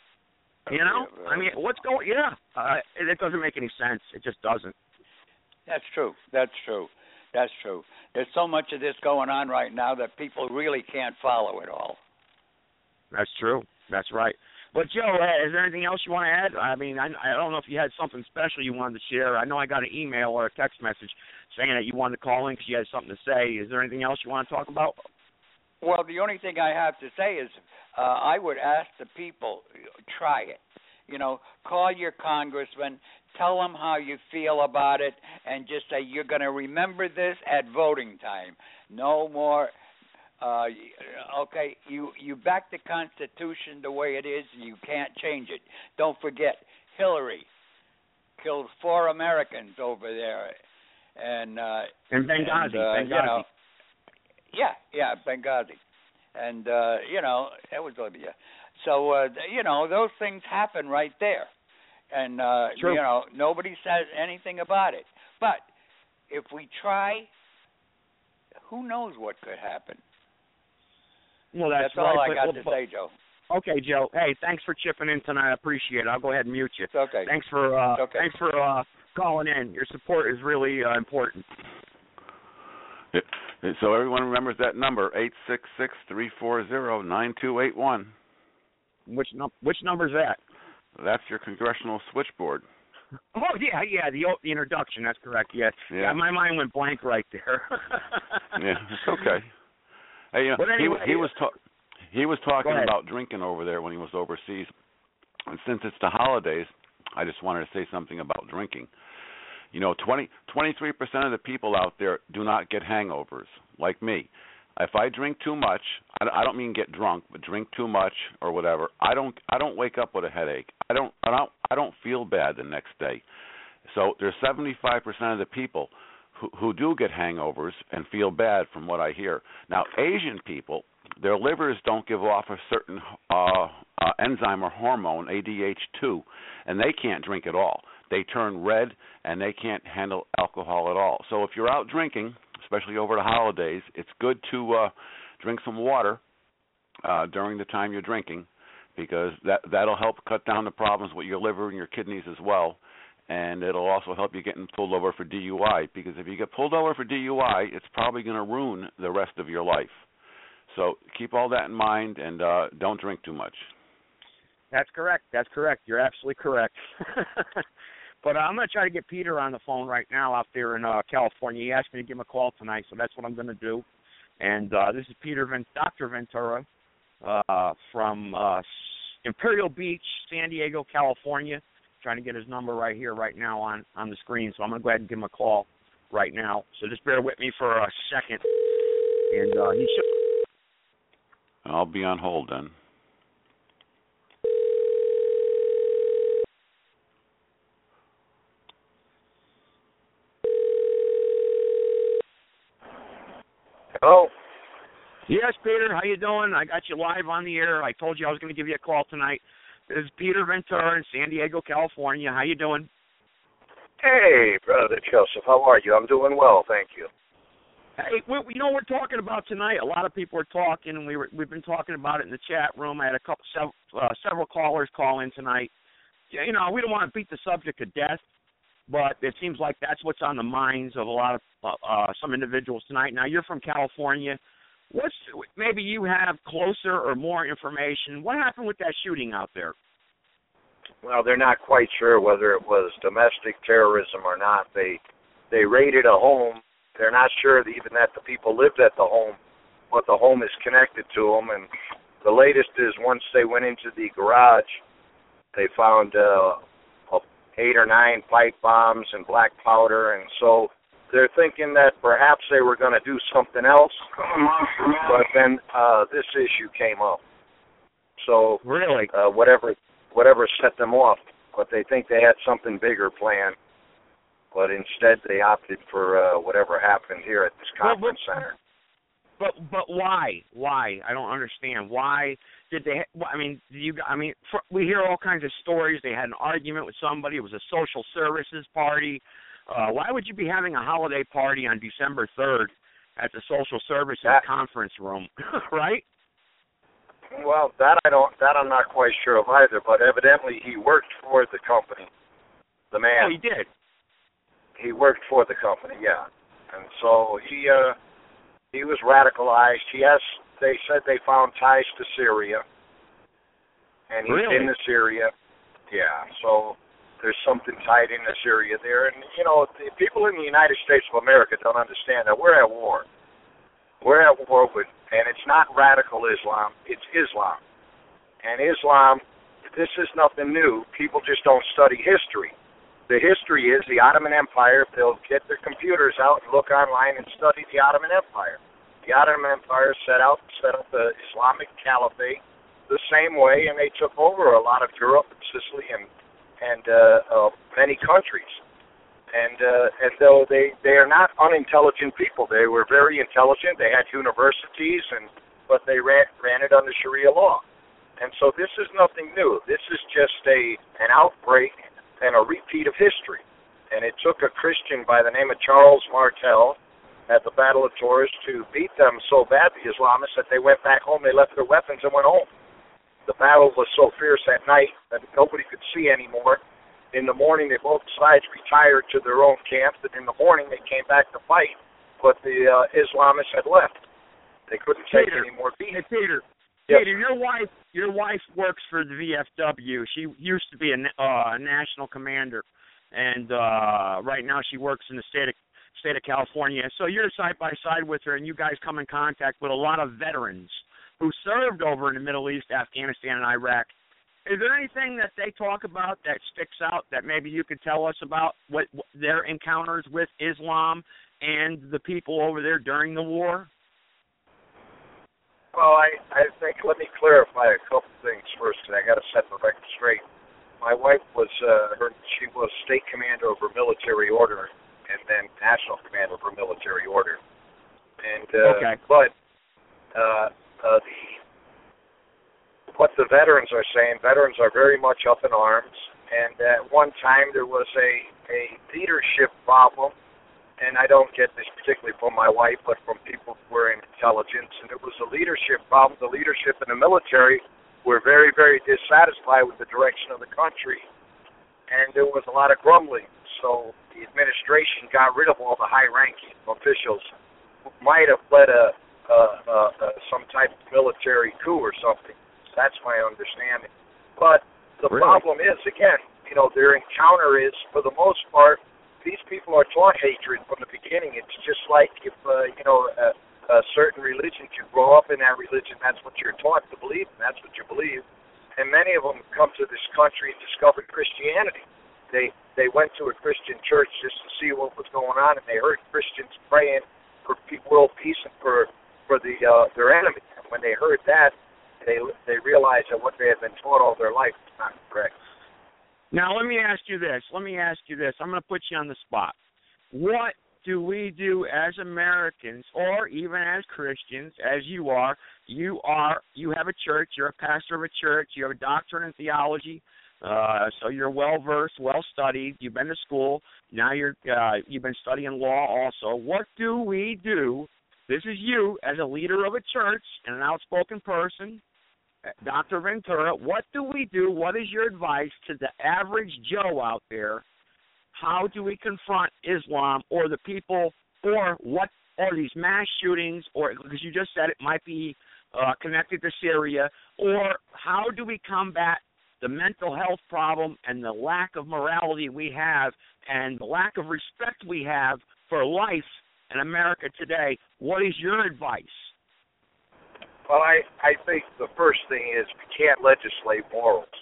You know? I mean, what's going Yeah. Uh, it, it doesn't make any sense. It just doesn't. That's true. That's true. That's true. There's so much of this going on right now that people really can't follow it all. That's true. That's right. But, Joe, uh, is there anything else you want to add? I mean, I, I don't know if you had something special you wanted to share. I know I got an email or a text message saying that you wanted to call in because you had something to say. Is there anything else you want to talk about? Well, the only thing I have to say is uh, I would ask the people, try it. You know, call your congressman, tell them how you feel about it, and just say you're going to remember this at voting time. No more, uh, okay, you, you back the Constitution the way it is, and you can't change it. Don't forget, Hillary killed four Americans over there. And uh, in Benghazi, and, uh, Benghazi. You know, yeah, yeah, Benghazi. And, uh, you know, that was Libya. So, uh, you know, those things happen right there. And, uh, True. you know, nobody says anything about it. But if we try, who knows what could happen? Well, that's, that's all right, I got but, to but, say, Joe. Okay, Joe. Hey, thanks for chipping in tonight. I appreciate it. I'll go ahead and mute you. It's okay. Thanks for uh, okay. thanks for uh, calling in. Your support is really uh, important. It, so everyone remembers that number, eight six six, three four zero, nine two eight one. Which num- which number is that? That's your congressional switchboard. Oh, yeah, yeah, the the introduction. That's correct, yes. Yeah. yeah my mind went blank right there. Yeah, it's okay. Hey, you know, but anyway, he, he was ta- he was talking about drinking over there when he was overseas. And since it's the holidays, I just wanted to say something about drinking. You know, twenty, twenty-three percent of the people out there do not get hangovers, like me. If I drink too much, I don't mean get drunk, but drink too much or whatever, I don't I don't wake up with a headache. I don't I don't I don't feel bad the next day. So there's seventy-five percent of the people who, who do get hangovers and feel bad from what I hear. Now, Asian people, their livers don't give off a certain uh, uh, enzyme or hormone, A D H two, and they can't drink at all. They turn red, and they can't handle alcohol at all. So if you're out drinking, especially over the holidays, it's good to uh, drink some water uh, during the time you're drinking, because that, that'll help cut down the problems with your liver and your kidneys as well. And it'll also help you getting pulled over for D U I, because if you get pulled over for D U I, it's probably going to ruin the rest of your life. So keep all that in mind, and uh, don't drink too much. That's correct. That's correct. You're absolutely correct. But uh, I'm going to try to get Peter on the phone right now out there in uh, California. He asked me to give him a call tonight, so that's what I'm going to do. And uh, this is Peter, Ven- Doctor Ventura uh, from uh, Imperial Beach, San Diego, California. Trying to get his number right here, right now on, on the screen. So I'm going to go ahead and give him a call right now. So just bear with me for a second. And uh, he should... I'll be on hold then. Hello? Yes, Peter. How you doing? I got you live on the air. I told you I was going to give you a call tonight. This is Peter Ventura in San Diego, California. How you doing? Hey, Brother Joseph. How are you? I'm doing well, thank you. Hey, we, you know what we're talking about tonight? A lot of people are talking, and we were, we've been talking about it in the chat room. I had a couple, several, uh, several callers call in tonight. You know, we don't want to beat the subject of death, but it seems like that's what's on the minds of a lot of uh, uh, some individuals tonight. Now, you're from California. What's maybe you have closer or more information? What happened with that shooting out there? Well, they're not quite sure whether it was domestic terrorism or not. They they raided a home. They're not sure that even that the people lived at the home, but the home is connected to them. And the latest is once they went into the garage, they found uh, eight or nine pipe bombs and black powder, and so they're thinking that perhaps they were going to do something else, but then uh, this issue came up. So really, uh, whatever whatever set them off, but they think they had something bigger planned, but instead they opted for uh, whatever happened here at this conference but, but, center. But but why? Why? I don't understand. Why did they? I mean, you. I mean, for, we hear all kinds of stories. They had an argument with somebody. It was a social services party. Uh, why would you be having a holiday party on December third at the social services that, conference room, right? Well, that I don't. That I'm not quite sure of either. But evidently, he worked for the company. The man. Oh, he did. He worked for the company, yeah, and so he uh, he was radicalized. He has. They said they found ties to Syria, and he's really? in the Syria. Yeah, so there's something tied into Syria there, and you know, the people in the United States of America don't understand that we're at war. We're at war with, and it's not radical Islam, it's Islam. And Islam, this is nothing new. People just don't study history. The history is the Ottoman Empire. If they'll get their computers out and look online and study the Ottoman Empire. The Ottoman Empire set out set up the Islamic Caliphate the same way, and they took over a lot of Europe and Sicily and and uh, uh, many countries. And uh, and though they, they are not unintelligent people, they were very intelligent. They had universities, and but they ran, ran it under Sharia law. And so this is nothing new. This is just a an outbreak and a repeat of history. And it took a Christian by the name of Charles Martel at the Battle of Tours to beat them so bad, the Islamists, that they went back home. They left their weapons and went home. The battle was so fierce at night that nobody could see anymore. In the morning, they both sides retired to their own camps, and in the morning they came back to fight, but the uh, Islamists had left. They couldn't take Peter, any more beating. Hey, Peter, yes. Peter, your wife, your wife works for the V F W. She used to be a uh, national commander, and uh, right now she works in the state of state of California. So you're side by side with her, and you guys come in contact with a lot of veterans. who served over in the Middle East, Afghanistan, and Iraq. Is there anything that they talk about that sticks out that maybe you could tell us about what, what their encounters with Islam and the people over there during the war? Well, I, I think, let me clarify a couple things first, because I got to set the record straight. My wife was, uh, her, she was state commander of her military order, and then national commander of her military order. And, uh, okay. But, uh, uh, the, what the veterans are saying, veterans are very much up in arms, and at one time there was a, a leadership problem, and I don't get this particularly from my wife, but from people who were in intelligence, and it was a leadership problem. The leadership in the military were very, very dissatisfied with the direction of the country, and there was a lot of grumbling. So the administration got rid of all the high-ranking officials who might have led a, a, a, a some type of military coup or something. That's my understanding. But the really? problem is, again, you know, their encounter is, for the most part, these people are taught hatred from the beginning. It's just like if, uh, you know, a, a certain religion, you grow up in that religion, that's what you're taught to believe, and that's what you believe. And many of them come to this country and discovered Christianity. They they went to a Christian church just to see what was going on, and they heard Christians praying for world peace and for, for the uh, their enemies. And when they heard that, they they realized that what they had been taught all their life was not correct. Now, let me ask you this. Let me ask you this. I'm going to put you on the spot. What do we do as Americans, or even as Christians, as you are? You are. You have a church. You're a pastor of a church. You have a doctorate in theology. Uh, so you're well-versed, well-studied. You've been to school. Now you're, uh, you've been studying law also. What do we do? This is you as a leader of a church and an outspoken person, Doctor Ventura. What do we do? What is your advice to the average Joe out there? How do we confront Islam or the people, or what are these mass shootings, or because you just said it might be uh, connected to Syria, or how do we combat the mental health problem and the lack of morality we have and the lack of respect we have for life in America today? What is your advice? Well, I, I think the first thing is we can't legislate morals.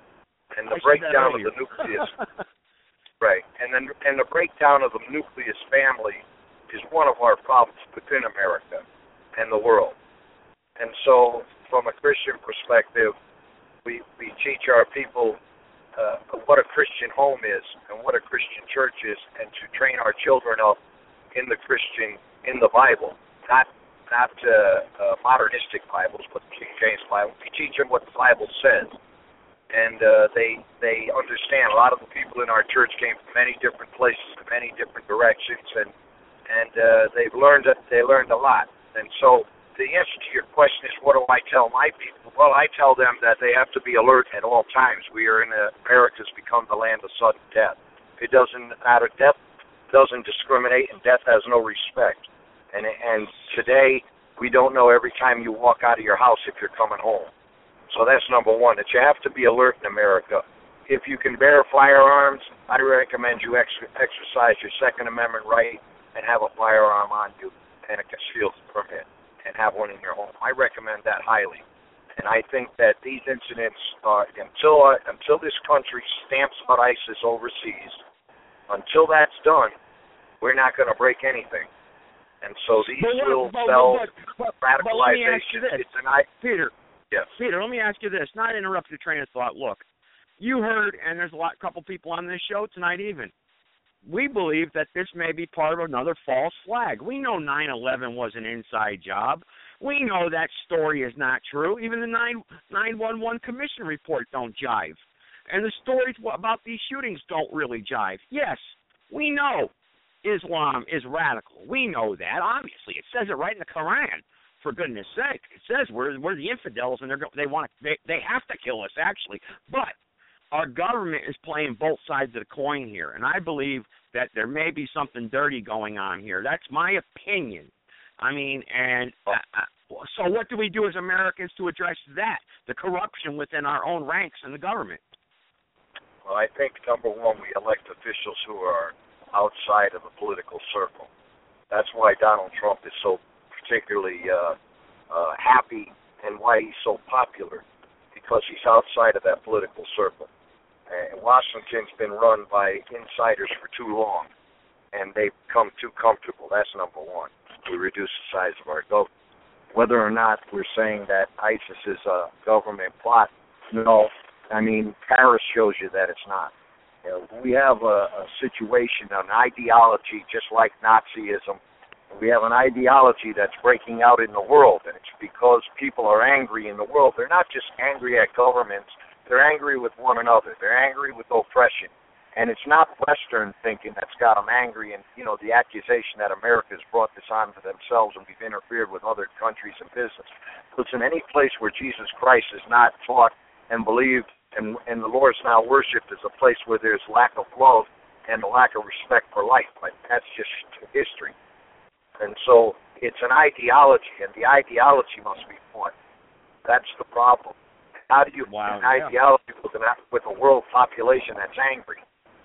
And the breakdown of the nucleus, right, and then and the breakdown of the nucleus family is one of our problems within America and the world. And so from a Christian perspective, we, we teach our people uh, what a Christian home is and what a Christian church is, and to train our children up in the Christian, in the Bible, not not uh, uh, modernistic Bibles, but King James Bible. We teach them what the Bible says, and uh, they they understand. A lot of the people in our church came from many different places, from many different directions, and and uh, they've learned they learned a lot. And so the answer to your question is, what do I tell my people? Well, I tell them that they have to be alert at all times. We are in a, America's become the land of sudden death. It doesn't matter. Death doesn't discriminate, and death has no respect. And and today, we don't know every time you walk out of your house if you're coming home. So that's number one, that you have to be alert in America. If you can bear firearms, I recommend you ex- exercise your Second Amendment right and have a firearm on you and a concealed permit and have one in your home. I recommend that highly. And I think that these incidents, are, until uh, until this country stamps out ISIS overseas, until that's done, we're not going to break anything. And so these but, will but, sell but, but, radicalization. But it's an I- Peter, yes. Peter, let me ask you this, not interrupt your train of thought. Look, you heard, and there's a lot, couple people on this show tonight even, we believe that this may be part of another false flag. We know nine eleven was an inside job. We know that story is not true. Even the nine one one Commission report don't jive. And the stories about these shootings don't really jive. Yes, we know Islam is radical. We know that, obviously. It says it right in the Quran, for goodness sake. It says we're we're the infidels, and they're they want to they, they have to kill us, actually. But our government is playing both sides of the coin here, and I believe that there may be something dirty going on here. That's my opinion. I mean, and uh, so what do we do as Americans to address that, the corruption within our own ranks in the government? Well, I think, number one, we elect officials who are outside of the political circle. That's why Donald Trump is so particularly uh, uh, happy and why he's so popular, because he's outside of that political circle. And Washington's been run by insiders for too long, and they've become too comfortable. That's number one. We reduce the size of our government. Whether or not we're saying that ISIS is a government plot, no. I mean, Paris shows you that it's not. You know, we have a, a situation, an ideology just like Nazism. We have an ideology that's breaking out in the world, and it's because people are angry in the world. They're not just angry at governments. They're angry with one another. They're angry with oppression. And it's not Western thinking that's got them angry, and, you know, the accusation that America's brought this on to themselves and we've interfered with other countries and business. Listen, any place where Jesus Christ is not taught and believed and, and the Lord's not worshipped is a place where there's lack of love and a lack of respect for life. But that's just history. And so it's an ideology, and the ideology must be fought. That's the problem. How do you wow, an yeah. ideology with, an, with a world population that's angry?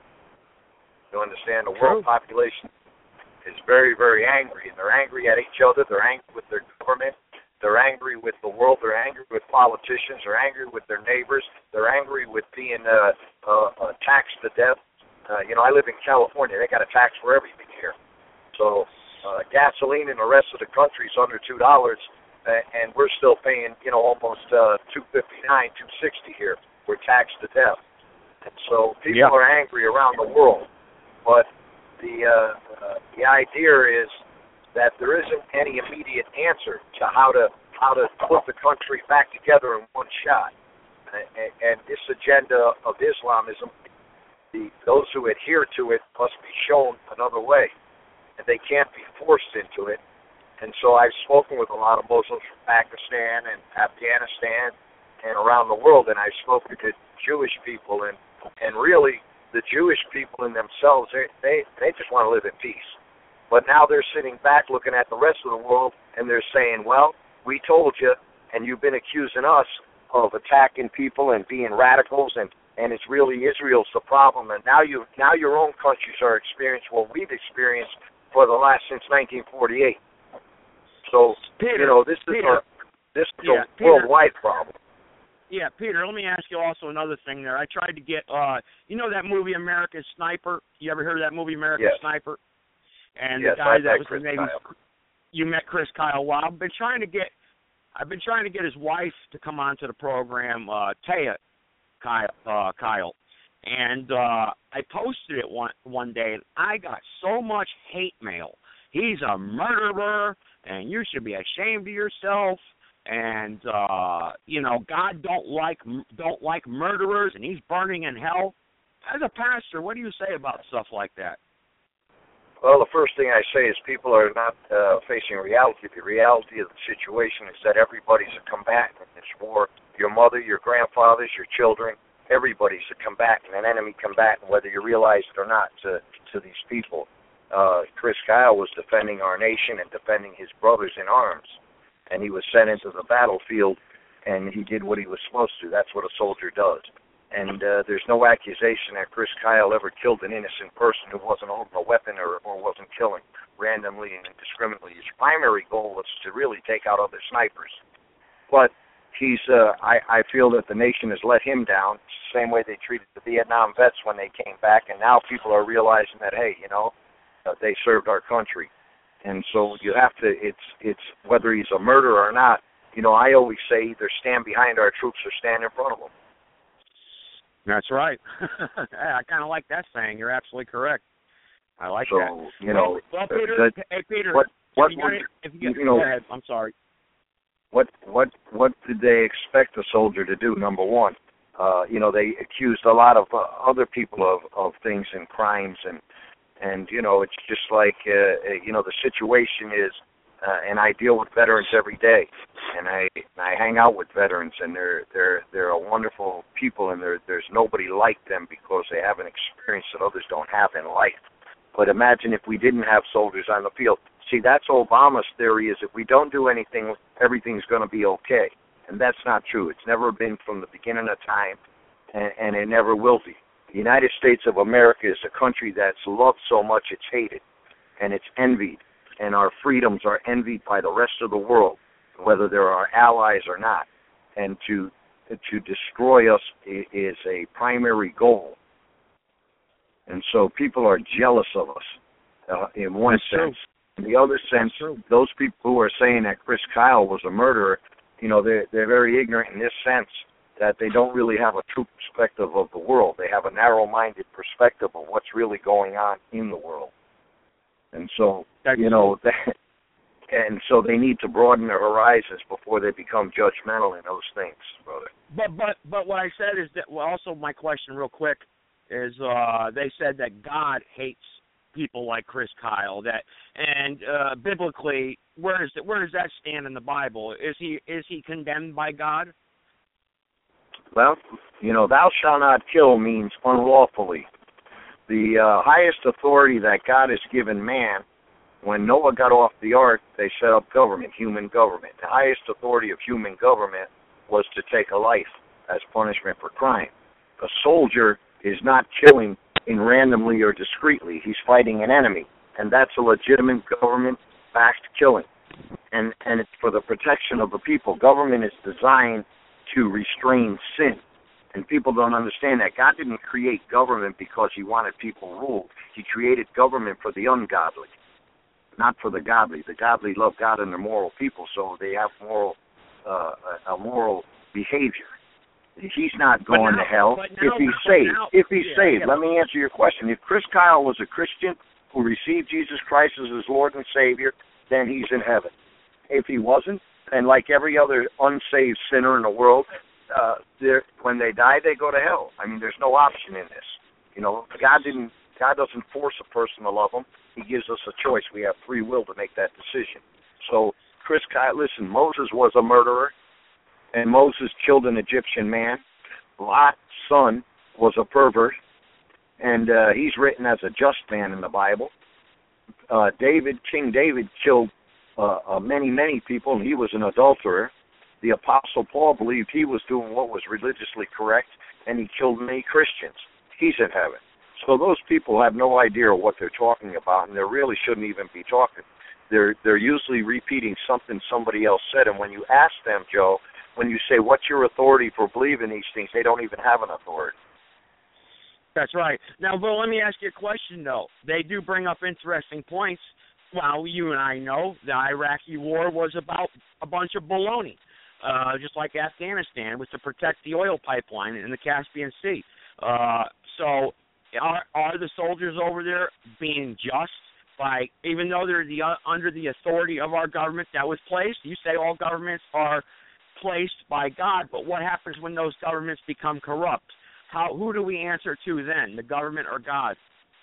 You understand? The True. world population is very, very angry, and they're angry at each other. They're angry with their government. They're angry with the world. They're angry with politicians. They're angry with their neighbors. They're angry with being uh, uh, uh, taxed to death. Uh, you know, I live in California. They got a tax for everything here. So uh, gasoline in the rest of the country is under two dollars, uh, and we're still paying, you know, almost uh, two fifty-nine, two sixty here. We're taxed to death. And so people yeah. are angry around the world. But the uh, uh, the idea is that there isn't any immediate answer to how to how to put the country back together in one shot. And, and this agenda of Islamism, the, those who adhere to it must be shown another way, and they can't be forced into it. And so I've spoken with a lot of Muslims from Pakistan and Afghanistan and around the world, and I've spoken to Jewish people, and and really. The Jewish people in themselves, they, they they just want to live in peace. But now they're sitting back looking at the rest of the world, and they're saying, well, we told you, and you've been accusing us of attacking people and being radicals, and, and it's really Israel's the problem. And now you now your own countries are experiencing what we've experienced for the last, since nineteen forty-eight. So, Peter, you know, this is, Peter, a, this is yeah, a Peter, worldwide problem. Yeah, Peter, let me ask you also another thing there. I tried to get, uh, you know that movie American Sniper? You ever heard of that movie American yes. Sniper? And yes, the guy I that was Chris maybe Kyle. You met Chris Kyle. Well, I've been trying to get, I've been trying to get his wife to come onto the program, uh, Taya Kyle, uh, Kyle. And uh, I posted it one one day, and I got so much hate mail. He's a murderer, and you should be ashamed of yourself. And uh, you know, God don't like don't like murderers, and He's burning in hell. As a pastor, what do you say about stuff like that? Well, the first thing I say is people are not uh, facing reality. The reality of the situation is that everybody's a combatant in this war. Your mother, your grandfathers, your children, everybody's a combatant, an enemy combatant, whether you realize it or not, to, to these people. Uh, Chris Kyle was defending our nation and defending his brothers in arms. And he was sent into the battlefield, and he did what he was supposed to. That's what a soldier does. And uh, there's no accusation that Chris Kyle ever killed an innocent person who wasn't holding a weapon or, or wasn't killing randomly and indiscriminately. His primary goal was to really take out other snipers. But he's, uh, I, I feel that the nation has let him down, the same way they treated the Vietnam vets when they came back, and now people are realizing that, hey, you know, uh, they served our country. And so you have to, it's it's whether he's a murderer or not, you know, I always say either stand behind our troops or stand in front of them. That's right. I kind of like that saying. You're absolutely correct. I like so, that. you know. Well, Peter, that, hey, Peter, what, what if would, you, if you, get, you know, go ahead. I'm sorry. What, what, what did they expect a soldier to do, number one? Uh, you know, they accused a lot of uh, other people of, of things and crimes and, And, you know, it's just like, uh, you know, the situation is, uh, and I deal with veterans every day, and I and I hang out with veterans, and they're they're they're a wonderful people, and there's nobody like them because they have an experience that others don't have in life. But imagine if we didn't have soldiers on the field. See, that's Obama's theory, is if we don't do anything, everything's going to be okay. And that's not true. It's never been from the beginning of time, and, and it never will be. The United States of America is a country that's loved so much it's hated, and it's envied, and our freedoms are envied by the rest of the world. whether they're our allies or not. And to to destroy us is a primary goal. And so people are jealous of us uh, in one That's sense. True. In the other sense, those people who are saying that Chris Kyle was a murderer, you know, they're, they're very ignorant in this sense that they don't really have a true perspective of the world. They have a narrow-minded perspective of what's really going on in the world. And so, That's you know, that, and so they need to broaden their horizons before they become judgmental in those things, brother. But but but what I said is that, well, also my question real quick is uh, they said that God hates people like Chris Kyle. That and uh, biblically, where is it, where does that stand in the Bible? Is he is he condemned by God? Well, you know, thou shalt not kill means unlawfully. The uh, highest authority that God has given man, when Noah got off the ark, they set up government, human government. The highest authority of human government was to take a life as punishment for crime. A soldier is not killing in randomly or discreetly. He's fighting an enemy, and that's a legitimate government-backed killing. And and it's for the protection of the people. Government is designed to restrain sin. And people don't understand that. God didn't create government because he wanted people ruled. He created government for the ungodly, not for the godly. The godly love God and they're moral people, so they have moral uh, a moral behavior. He's not going now, to hell now, if he's saved. Now, if he's yeah, saved, yeah. let me answer your question. If Chris Kyle was a Christian who received Jesus Christ as his Lord and Savior, then he's in heaven. If he wasn't, and like every other unsaved sinner in the world, uh, when they die, they go to hell. I mean, there's no option in this. You know, God didn't. God doesn't force a person to love him. He gives us a choice. We have free will to make that decision. So, Chris Kyle, listen, Moses was a murderer, and Moses killed an Egyptian man. Lot's son was a pervert, and uh, he's written as a just man in the Bible. Uh, David, King David, killed uh, uh, many, many people, and he was an adulterer. The Apostle Paul believed he was doing what was religiously correct, and he killed many Christians. He's in heaven. So those people have no idea what they're talking about, and they really shouldn't even be talking. They're they're usually repeating something somebody else said, and when you ask them, Joe, when you say, what's your authority for believing these things, they don't even have an authority. That's right. Now, Bill, let me ask you a question, though. They do bring up interesting points. Well, you and I know the Iraqi war was about a bunch of baloney, uh, just like Afghanistan was to protect the oil pipeline in the Caspian Sea. Uh, so are, are the soldiers over there being just by, even though they're the, uh, under the authority of our government that was placed? You say all governments are placed by God, but what happens when those governments become corrupt? How, who do we answer to then, the government or God?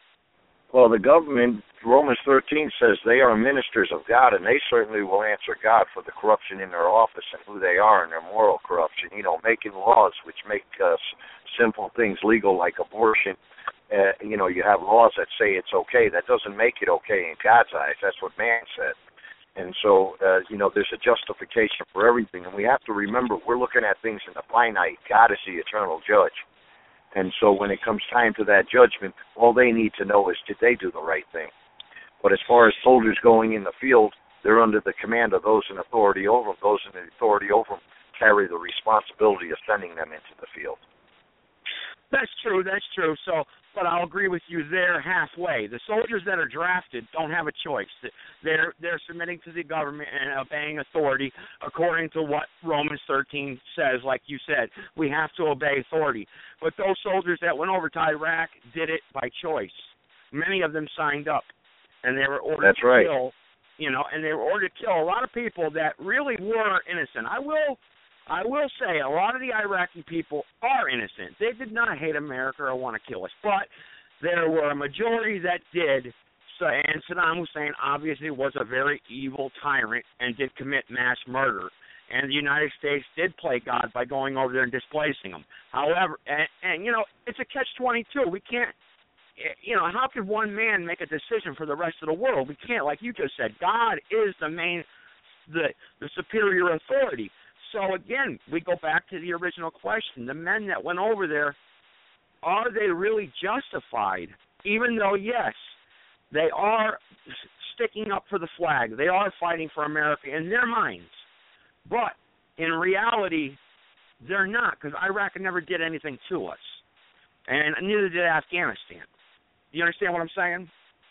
Well, the government, Romans thirteen says they are ministers of God, and they certainly will answer God for the corruption in their office and who they are and their moral corruption. You know, making laws which make uh, simple things legal like abortion. Uh, you know, you have laws that say it's okay. That doesn't make it okay in God's eyes. That's what man said. And so, uh, you know, there's a justification for everything. And we have to remember we're looking at things in the finite. God is the eternal judge. And so when it comes time to that judgment, all they need to know is, did they do the right thing? But as far as soldiers going in the field, they're under the command of those in authority over them. Those in authority over them carry the responsibility of sending them into the field. That's true, that's true. So, but I'll agree with you there halfway. The soldiers that are drafted don't have a choice. They're they're submitting to the government and obeying authority according to what Romans thirteen says. Like you said, we have to obey authority. But those soldiers that went over to Iraq did it by choice. Many of them signed up, and they were ordered That's to right. kill. You know, and they were ordered to kill a lot of people that really were innocent. I will. I will say a lot of the Iraqi people are innocent. They did not hate America or want to kill us, but there were a majority that did. So, and Saddam Hussein obviously was a very evil tyrant and did commit mass murder. And the United States did play God by going over there and displacing them. However, and, and you know, it's a catch twenty-two. We can't, you know, how could one man make a decision for the rest of the world? We can't. Like you just said, God is the main, the the superior authority. So, again, we go back to the original question. The men that went over there, are they really justified? Even though, yes, they are sticking up for the flag. They are fighting for America in their minds. But in reality, they're not, because Iraq never did anything to us, and neither did Afghanistan. Do you understand what I'm saying?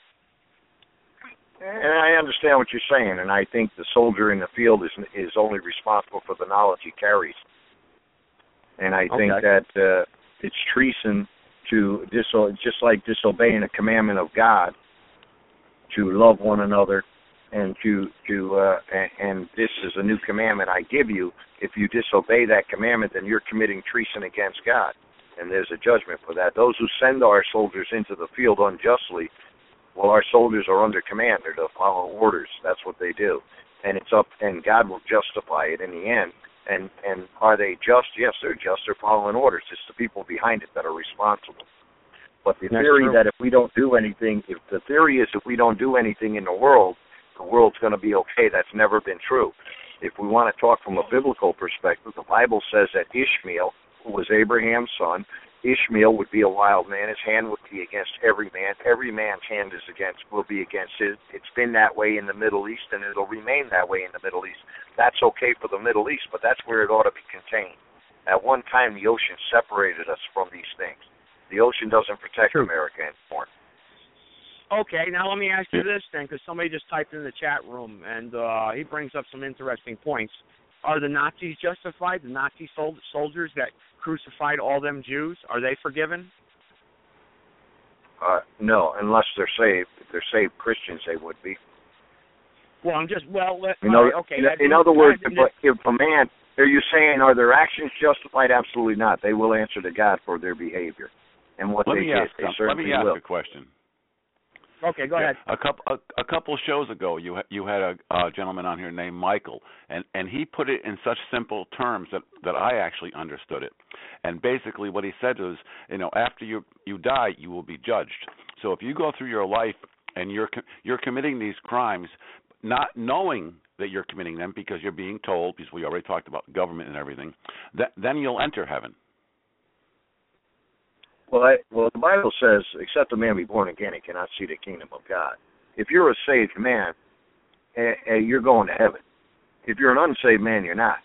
And I understand what you're saying, and I think the soldier in the field is is only responsible for the knowledge he carries. And I think okay. that uh, it's treason to diso- just like disobeying a commandment of God, to love one another, and to to uh, and, and this is a new commandment I give you. If you disobey that commandment, then you're committing treason against God, and there's a judgment for that. Those who send our soldiers into the field unjustly, well, our soldiers are under command. They're to follow orders. That's what they do. And it's up, and God will justify it in the end. And and are they just? Yes, they're just. They're following orders. It's the people behind it that are responsible. But the That's theory true. that if we don't do anything, if the theory is if we don't do anything in the world, the world's going to be okay, that's never been true. If we want to talk from a biblical perspective, the Bible says that Ishmael, who was Abraham's son, Ishmael would be a wild man. His hand would be against every man. Every man's hand is against will be against his. It's been that way in the Middle East, and it'll remain that way in the Middle East. That's okay for the Middle East, but that's where it ought to be contained. At one time, the ocean separated us from these things. The ocean doesn't protect True. America anymore. Okay, now let me ask you this then, because somebody just typed in the chat room, and uh, he brings up some interesting points. Are the Nazis justified? The Nazi sol- soldiers that crucified all them Jews, are they forgiven? Uh, no, unless they're saved. If they're saved Christians, they would be. Well, I'm just, well, let, you know, right, okay. In, in other words, if, if a man, are you saying, are their actions justified? Absolutely not. They will answer to God for their behavior and what let they me did. Ask, They um, certainly let me ask will. a question. Okay, go yeah, ahead. A couple a, a couple shows ago, you you had a, a gentleman on here named Michael, and and he put it in such simple terms that that I actually understood it. And basically, what he said was, you know, after you you die, you will be judged. So if you go through your life and you're you're committing these crimes, not knowing that you're committing them because you're being told, because we already talked about government and everything, that then you'll enter heaven. Well, I, well, the Bible says, except a man be born again, he cannot see the kingdom of God. If you're a saved man, eh, eh, you're going to heaven. If you're an unsaved man, you're not.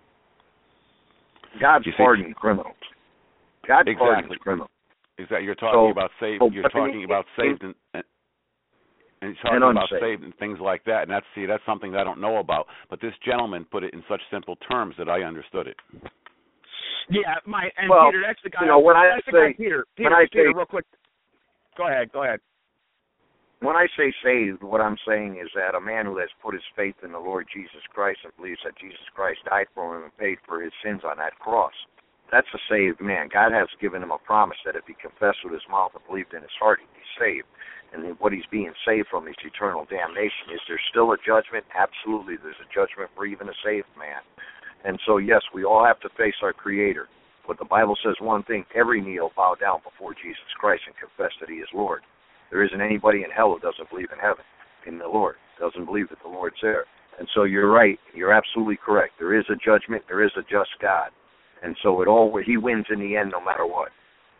God's pardoning criminals. God exactly. pardons criminals. Exactly. You're talking so, about saved. so, you're talking about saved and, and and you're talking and about unsaved. saved and things like that. And that's see, that's something that I don't know about. But this gentleman put it in such simple terms that I understood it. Yeah, my and well, Peter, that's the guy. You know, when I that's say the guy, Peter, Peter, when I Peter, say, real quick. Go ahead, go ahead. When I say saved, what I'm saying is that a man who has put his faith in the Lord Jesus Christ and believes that Jesus Christ died for him and paid for his sins on that cross, that's a saved man. God has given him a promise that if he confessed with his mouth and believed in his heart, he'd be saved. And what he's being saved from is eternal damnation. Is there still a judgment? Absolutely, there's a judgment for even a saved man. And so, yes, we all have to face our Creator. But the Bible says one thing, every knee will bow down before Jesus Christ and confess that he is Lord. There isn't anybody in hell who doesn't believe in heaven, in the Lord, doesn't believe that the Lord's there. And so you're right. You're absolutely correct. There is a judgment. There is a just God. And so it all he wins in the end no matter what.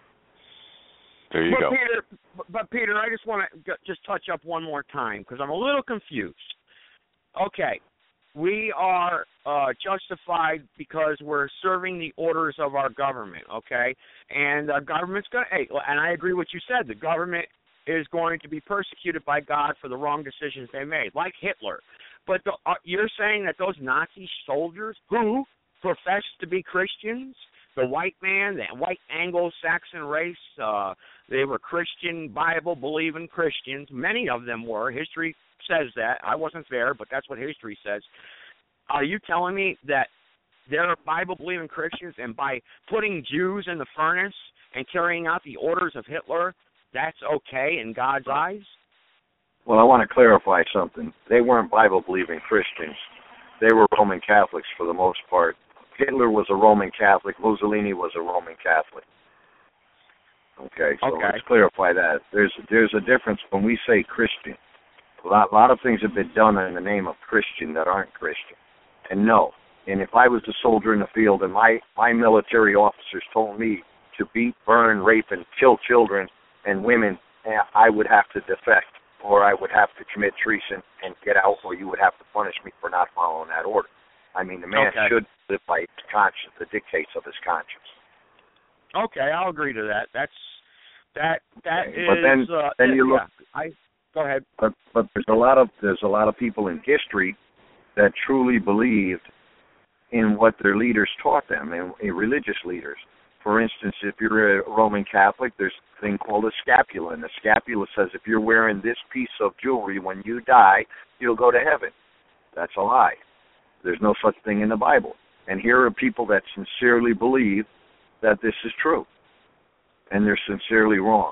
There you but go. Peter, but, Peter, I just want to just touch up one more time because I'm a little confused. Okay. We are uh, justified because we're serving the orders of our government, okay? And the government's going to, hey, and I agree with what you said, the government is going to be persecuted by God for the wrong decisions they made, like Hitler. But the, uh, you're saying that those Nazi soldiers who profess to be Christians, the white man, the white Anglo-Saxon race, uh, they were Christian, Bible-believing Christians. Many of them were. History says that. I wasn't there, but that's what history says. Are you telling me that they're Bible-believing Christians, and by putting Jews in the furnace and carrying out the orders of Hitler, that's okay in God's eyes? Well, I want to clarify something. They weren't Bible-believing Christians. They were Roman Catholics for the most part. Hitler was a Roman Catholic. Mussolini was a Roman Catholic. Okay, so okay. let's clarify that. There's there's a difference when we say Christian. A lot, a lot of things have been done in the name of Christian that aren't Christian. And no, and if I was a soldier in the field and my, my military officers told me to beat, burn, rape, and kill children and women, I would have to defect, or I would have to commit treason and get out, or you would have to punish me for not following that order. I mean, the man Okay. should live by his conscience, the dictates of his conscience. Okay, I'll agree to that. That's that that Okay, is. but then- uh, then you look- yeah, I go ahead. But but there's a lot of there's a lot of people in history that truly believed in what their leaders taught them, and, and religious leaders. For instance, if you're a Roman Catholic, there's a thing called a scapula, and the scapula says if you're wearing this piece of jewelry when you die, you'll go to heaven. That's a lie. There's no such thing in the Bible. And here are people that sincerely believe that this is true, and they're sincerely wrong.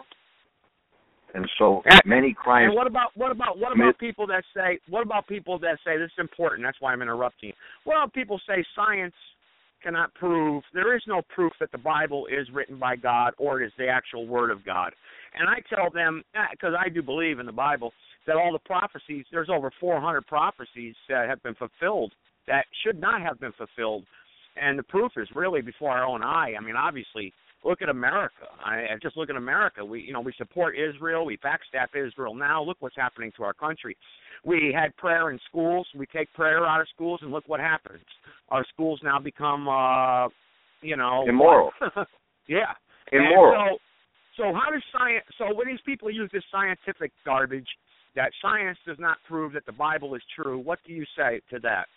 And so many crimes. And what about what about what about people that say what about people that say this is important? That's why I'm interrupting you. What about people say science cannot prove there is no proof that the Bible is written by God or it is the actual Word of God? And I tell them, because I do believe in the Bible, that all the prophecies, there's over four hundred prophecies that have been fulfilled that should not have been fulfilled, and the proof is really before our own eye. I mean, obviously. Look at America. I, I just look at America. We, you know, we support Israel. We backstab Israel now. Look what's happening to our country. We had prayer in schools. We take prayer out of schools, and look what happens. Our schools now become, uh, you know, immoral. yeah, immoral. And so, so how does science? So when these people use this scientific garbage that science does not prove that the Bible is true, what do you say to that?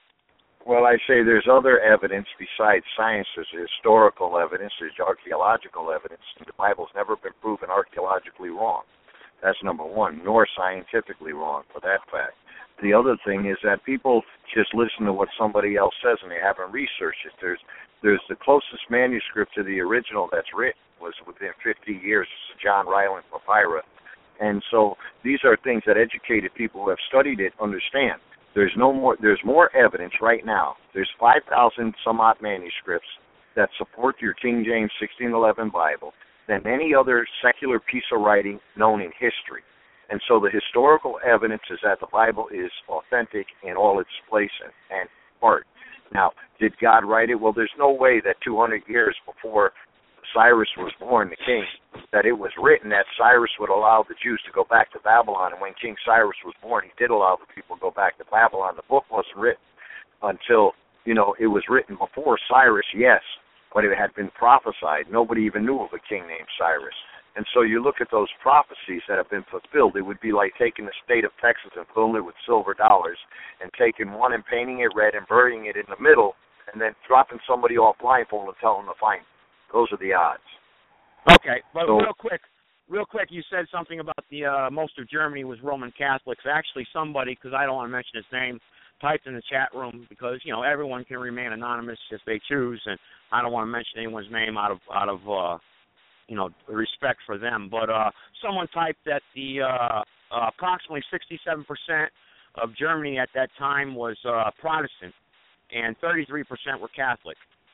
Well, I say there's other evidence besides science. There's historical evidence, there's archaeological evidence. The Bible's never been proven archaeologically wrong. That's number one, nor scientifically wrong for that fact. The other thing is that people just listen to what somebody else says and they haven't researched it. There's there's the closest manuscript to the original that's written was within fifty years. It's the John Ryland Papyrus. And so these are things that educated people who have studied it understand. There's no more. There's more evidence right now. There's five thousand some odd manuscripts that support your King James sixteen eleven Bible than any other secular piece of writing known in history. And so the historical evidence is that the Bible is authentic in all its place and, and part. Now, did God write it? Well, there's no way that two hundred years before Cyrus was born, the king, that it was written that Cyrus would allow the Jews to go back to Babylon. And when King Cyrus was born, he did allow the people to go back to Babylon. The book wasn't written until, you know, it was written before Cyrus, yes, but it had been prophesied. Nobody even knew of a king named Cyrus. And so you look at those prophecies that have been fulfilled, it would be like taking the state of Texas and filling it with silver dollars and taking one and painting it red and burying it in the middle and then dropping somebody off blindfold and telling them to find it. Those are the odds. Okay, but so, real quick, real quick, you said something about the uh, most of Germany was Roman Catholics. Actually, somebody, because I don't want to mention his name, typed in the chat room because you know everyone can remain anonymous if they choose, and I don't want to mention anyone's name out of out of uh, you know respect for them. But uh, someone typed that the uh, uh, approximately sixty-seven percent of Germany at that time was uh, Protestant, and thirty-three percent were Catholic.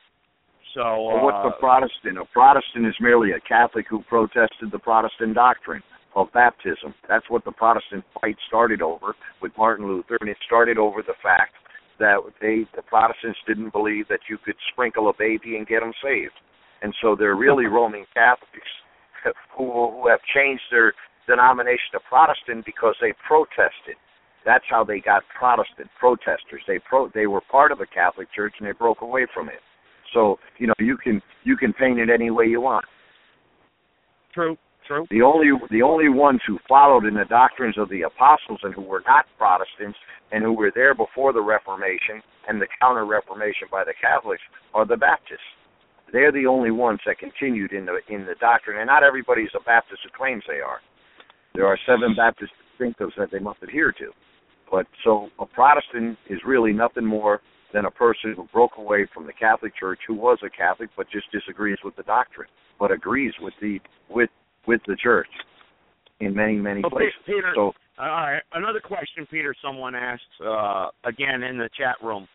So, well, what's uh, a Protestant? A Protestant is merely a Catholic who protested the Protestant doctrine of baptism. That's what the Protestant fight started over with Martin Luther, and it started over the fact that they, the Protestants didn't believe that you could sprinkle a baby and get them saved. And so they're really Roman Catholics who, who have changed their denomination to Protestant because they protested. That's how they got Protestant protesters. They pro, they were part of the Catholic Church and they broke away from it. So, you know, you can you can paint it any way you want. True, true. The only the only ones who followed in the doctrines of the apostles and who were not Protestants and who were there before the Reformation and the counter-Reformation by the Catholics are the Baptists. They're the only ones that continued in the in the doctrine, and not everybody's a Baptist who claims they are. There are seven Baptist distinctives that they must adhere to. But so a Protestant is really nothing more than a person who broke away from the Catholic Church, who was a Catholic but just disagrees with the doctrine, but agrees with the with with the church in many many well, places. Peter, so, all right, another question, Peter. Someone asked uh, again in the chat room.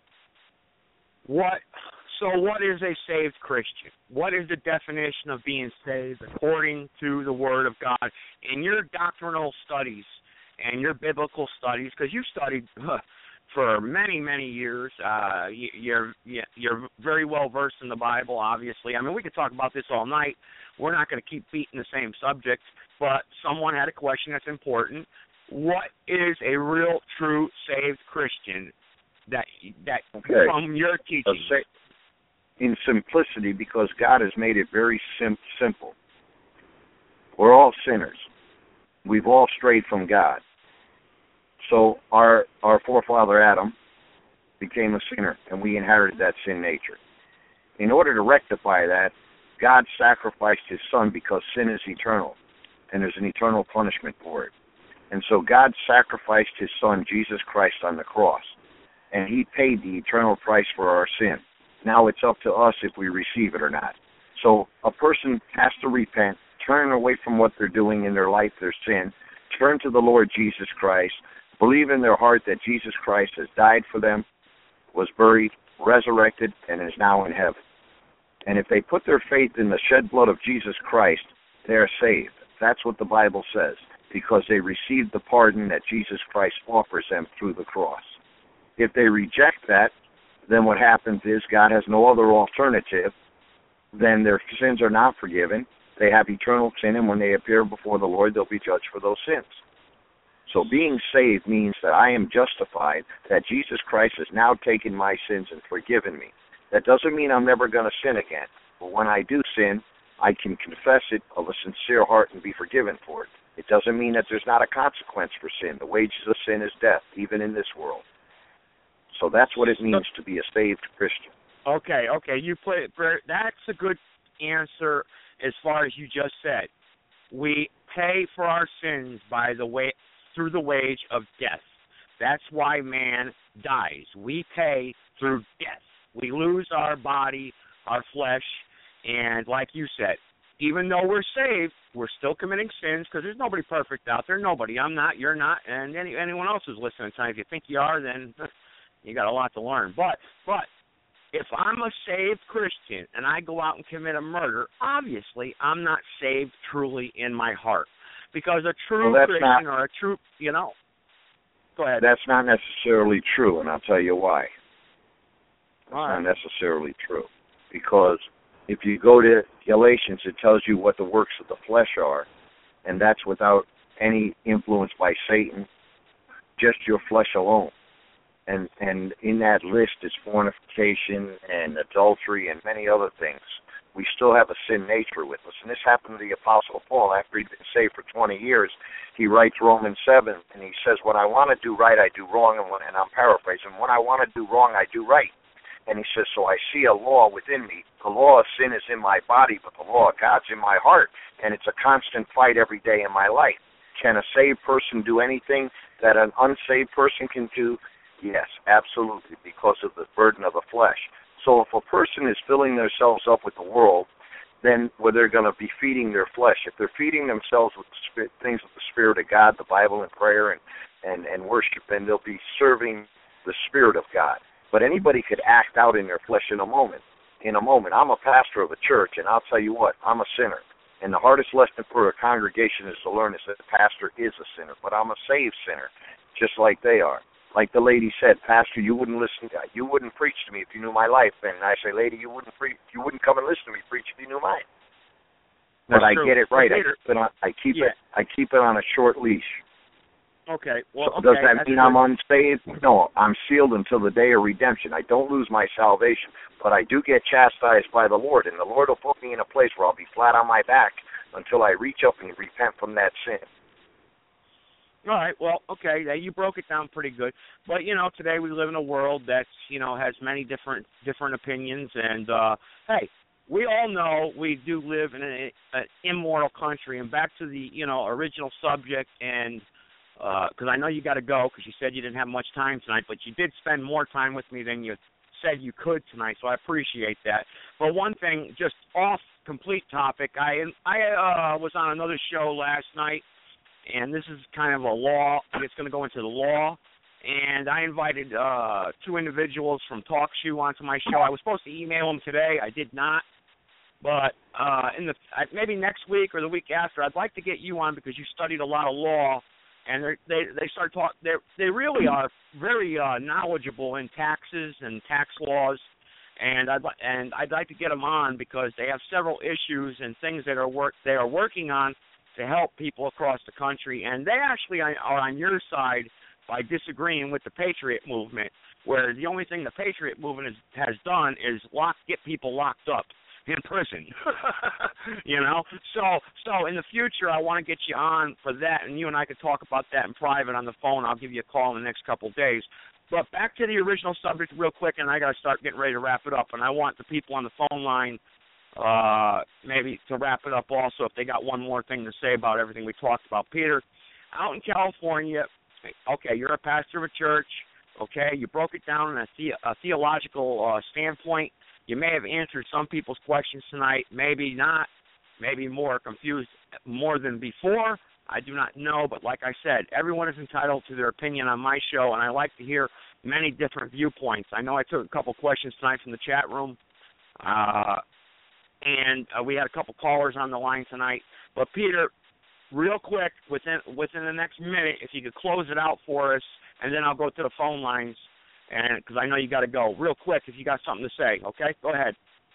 What? So, what is a saved Christian? What is the definition of being saved according to the Word of God in your doctrinal studies and your biblical studies? Because you studied. Uh, For many, many years, uh, you're you're very well versed in the Bible. Obviously, I mean, we could talk about this all night. We're not going to keep beating the same subject. But someone had a question that's important: what is a real, true, saved Christian that that okay. from your teaching? In simplicity, because God has made it very sim- simple. We're all sinners. We've all strayed from God. So our our forefather Adam became a sinner, and we inherited that sin nature. In order to rectify that, God sacrificed his son because sin is eternal, and there's an eternal punishment for it. And so God sacrificed his son, Jesus Christ, on the cross, and he paid the eternal price for our sin. Now it's up to us if we receive it or not. So a person has to repent, turn away from what they're doing in their life, their sin, turn to the Lord Jesus Christ, believe in their heart that Jesus Christ has died for them, was buried, resurrected, and is now in heaven. And if they put their faith in the shed blood of Jesus Christ, they are saved. That's what the Bible says, because they received the pardon that Jesus Christ offers them through the cross. If they reject that, then what happens is God has no other alternative. Then their sins are not forgiven. They have eternal sin, and when they appear before the Lord, they'll be judged for those sins. So being saved means that I am justified, that Jesus Christ has now taken my sins and forgiven me. That doesn't mean I'm never going to sin again. But when I do sin, I can confess it of a sincere heart and be forgiven for it. It doesn't mean that there's not a consequence for sin. The wages of sin is death, even in this world. So that's what it means to be a saved Christian. Okay, okay. You play it. That's a good answer as far as you just said. We pay for our sins by the way through the wage of death. That's why man dies. We pay through death. We lose our body, our flesh, and like you said, even though we're saved, we're still committing sins because there's nobody perfect out there. Nobody. I'm not. You're not. And any, anyone else who's listening tonight, if you think you are, then you got a lot to learn. But, but if I'm a saved Christian and I go out and commit a murder, obviously I'm not saved truly in my heart. Because a true well, Christian not, or a true, you know, go ahead. That's not necessarily true, and I'll tell you why. That's right. not necessarily true. Because if you go to Galatians, it tells you what the works of the flesh are, and that's without any influence by Satan, just your flesh alone. And and in that list is fornication and adultery and many other things. We still have a sin nature with us. And this happened to the Apostle Paul. After he'd been saved for twenty years, he writes Romans seven, and he says, when I want to do right, I do wrong, and, when, and I'm paraphrasing, when I want to do wrong, I do right. And he says, so I see a law within me. The law of sin is in my body, but the law of God's in my heart. And it's a constant fight every day in my life. Can a saved person do anything that an unsaved person can do? Yes, absolutely, because of the burden of the flesh. So if a person is filling themselves up with the world, then well, they're going to be feeding their flesh. If they're feeding themselves with the spirit, things of the Spirit of God, the Bible and prayer and, and, and worship, then they'll be serving the Spirit of God. But anybody could act out in their flesh in a moment. In a moment. I'm a pastor of a church, and I'll tell you what, I'm a sinner. And the hardest lesson for a congregation is to learn is that the pastor is a sinner. But I'm a saved sinner, just like they are. Like the lady said, Pastor, you wouldn't listen. To, you wouldn't preach to me if you knew my life. And I say, lady, you wouldn't preach. You wouldn't come and listen to me preach if you knew mine. But That's I true. get it right. I Later. keep it on. I keep yeah. it. I keep it on a short leash. Okay. Well, so okay. does that mean good. I'm unsaved? No, I'm sealed until the day of redemption. I don't lose my salvation, but I do get chastised by the Lord, and the Lord will put me in a place where I'll be flat on my back until I reach up and repent from that sin. All right. Well, okay. Yeah, you broke it down pretty good. But you know, today we live in a world that's you know has many different different opinions, and uh, hey, we all know we do live in an immoral country. And back to the you know original subject, and because uh, I know you got to go because you said you didn't have much time tonight, but you did spend more time with me than you said you could tonight, so I appreciate that. But one thing, just off complete topic, I I uh, was on another show last night. And this is kind of a law. It's going to go into the law. And I invited uh, two individuals from TalkShoe onto my show. I was supposed to email them today. I did not. But uh, in the maybe next week or the week after, I'd like to get you on because you studied a lot of law. And they they start talk. They they really are very uh, knowledgeable in taxes and tax laws. And I'd and I'd like to get them on because they have several issues and things that are work they are working on to help people across the country, and they actually are on your side by disagreeing with the Patriot movement. where the only thing the Patriot movement has, has done is lock, get people locked up in prison. You know? So so in the future, I want to get you on for that, and you and I could talk about that in private on the phone. I'll give you a call in the next couple of days. But back to the original subject real quick, and I got to start getting ready to wrap it up. And I want the people on the phone line uh, maybe to wrap it up also if they got one more thing to say about everything we talked about. Peter, out in California, okay, you're a pastor of a church, okay, you broke it down in a, the- a theological uh, standpoint. You may have answered some people's questions tonight, maybe not, maybe more confused more than before. I do not know, but like I said, everyone is entitled to their opinion on my show, and I like to hear many different viewpoints. I know I took a couple questions tonight from the chat room, uh, and uh, we had a couple callers on the line tonight. But, Peter, real quick, within within the next minute, if you could close it out for us, and then I'll go to the phone lines, and because I know you got to go. Real quick, if you got something to say, okay? Go ahead.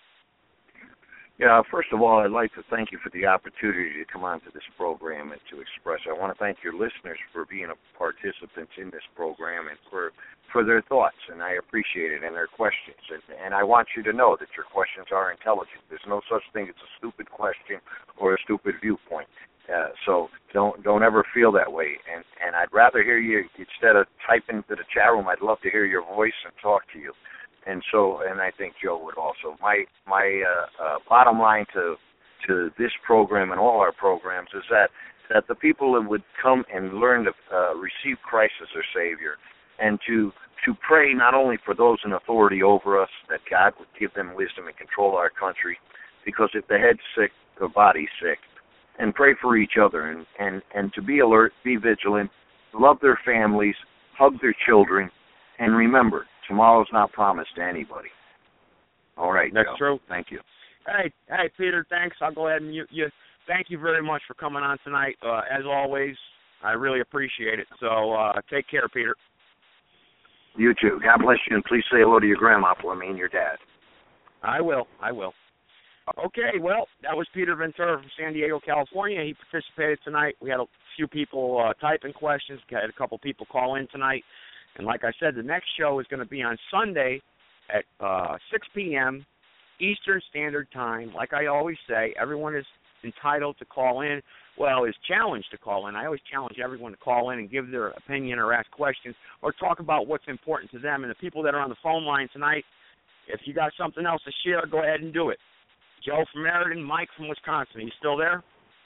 Yeah, first of all, I'd like to thank you for the opportunity to come on to this program and to express. I want to thank your listeners for being a participant in this program and for for their thoughts, and I appreciate it, and their questions. And, and I want you to know that your questions are intelligent. There's no such thing as a stupid question or a stupid viewpoint. Uh, so don't don't ever feel that way. And, and I'd rather hear you, instead of typing to the chat room, I'd love to hear your voice and talk to you. And so, and I think Joe would also. My my uh, uh, bottom line to to this program and all our programs is that that the people that would come and learn to uh, receive Christ as their Savior, and to to pray not only for those in authority over us, that God would give them wisdom and control our country, because if the head's sick, the body's sick, and pray for each other, and, and, and to be alert, be vigilant, love their families, hug their children, and remember, tomorrow's not promised to anybody. All right, that's Joe. true. Thank you. Hey, hey, Peter, thanks. I'll go ahead and mute you. Thank you very much for coming on tonight. Uh, as always, I really appreciate it. So uh, take care, Peter. You too. God bless you, and please say hello to your grandma for me and your dad. I will. I will. Okay, well, that was Peter Ventura from San Diego, California. He participated tonight. We had a few people uh, typing questions. We had a couple people call in tonight. And like I said, the next show is going to be on Sunday at uh, six p.m. Eastern Standard Time. Like I always say, everyone is entitled to call in. Well, is challenged to call in. I always challenge everyone to call in and give their opinion or ask questions or talk about what's important to them. And the people that are on the phone line tonight, if you got something else to share, go ahead and do it. Joe from Meriden, Mike from Wisconsin. Are you still there?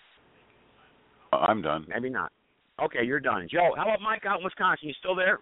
I'm done. Maybe not. Okay, you're done. Joe, how about Mike out in Wisconsin? You still there?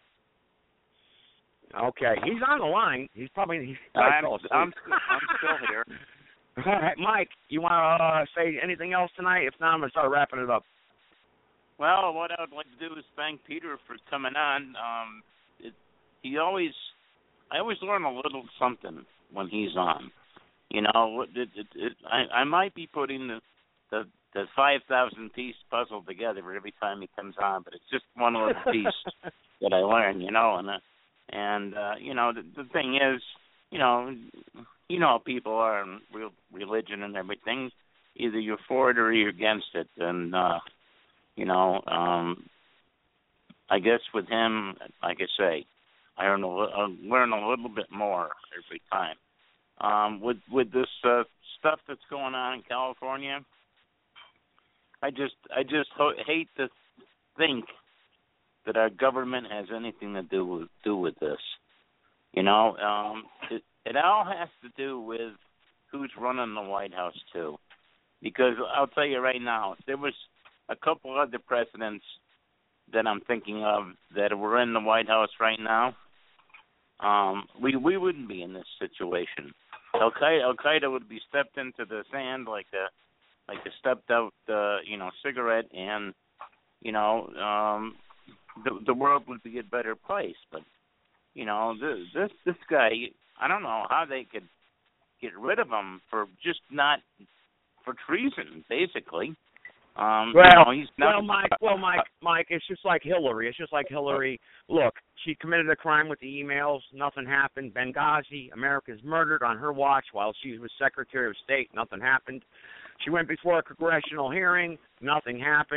Okay, he's on the line. He's probably he's I'm, probably I'm, I'm still here. All right, Mike, you want to uh, say anything else tonight? If not, I'm going to start wrapping it up. Well, what I would like to do is thank Peter for coming on. Um, it, he always, I always learn a little something when he's on. You know, it, it, it, I, I might be putting the the, the five thousand piece puzzle together every time he comes on, but it's just one little piece that I learn. You know, and uh, and uh, you know the, the thing is, you know, you know how people are in real religion and everything. Either you're for it or you're against it, and uh, you know, um, I guess with him, like I say, I learn a, I learn a little bit more every time. Um, with with this uh, stuff that's going on in California, I just I just ho- hate to think that our government has anything to do with do with this. You know, um, it it all has to do with who's running the White House too. Because I'll tell you right now, if there was a couple other presidents that I'm thinking of that were in the White House right now, um, we we wouldn't be in this situation. Al Qaeda, Al Qaeda would be stepped into the sand like a like a stepped out uh, you know cigarette, and you know um, the the world would be a better place. But you know this this this guy, I don't know how they could get rid of him for just not for treason, basically. Um, well, you know, he's not, well, Mike, well, Mike, Mike, it's just like Hillary. It's just like Hillary. Look, she committed a crime with the emails. Nothing happened. Benghazi, America's murdered on her watch while she was Secretary of State. Nothing happened. She went before a congressional hearing. Nothing happened.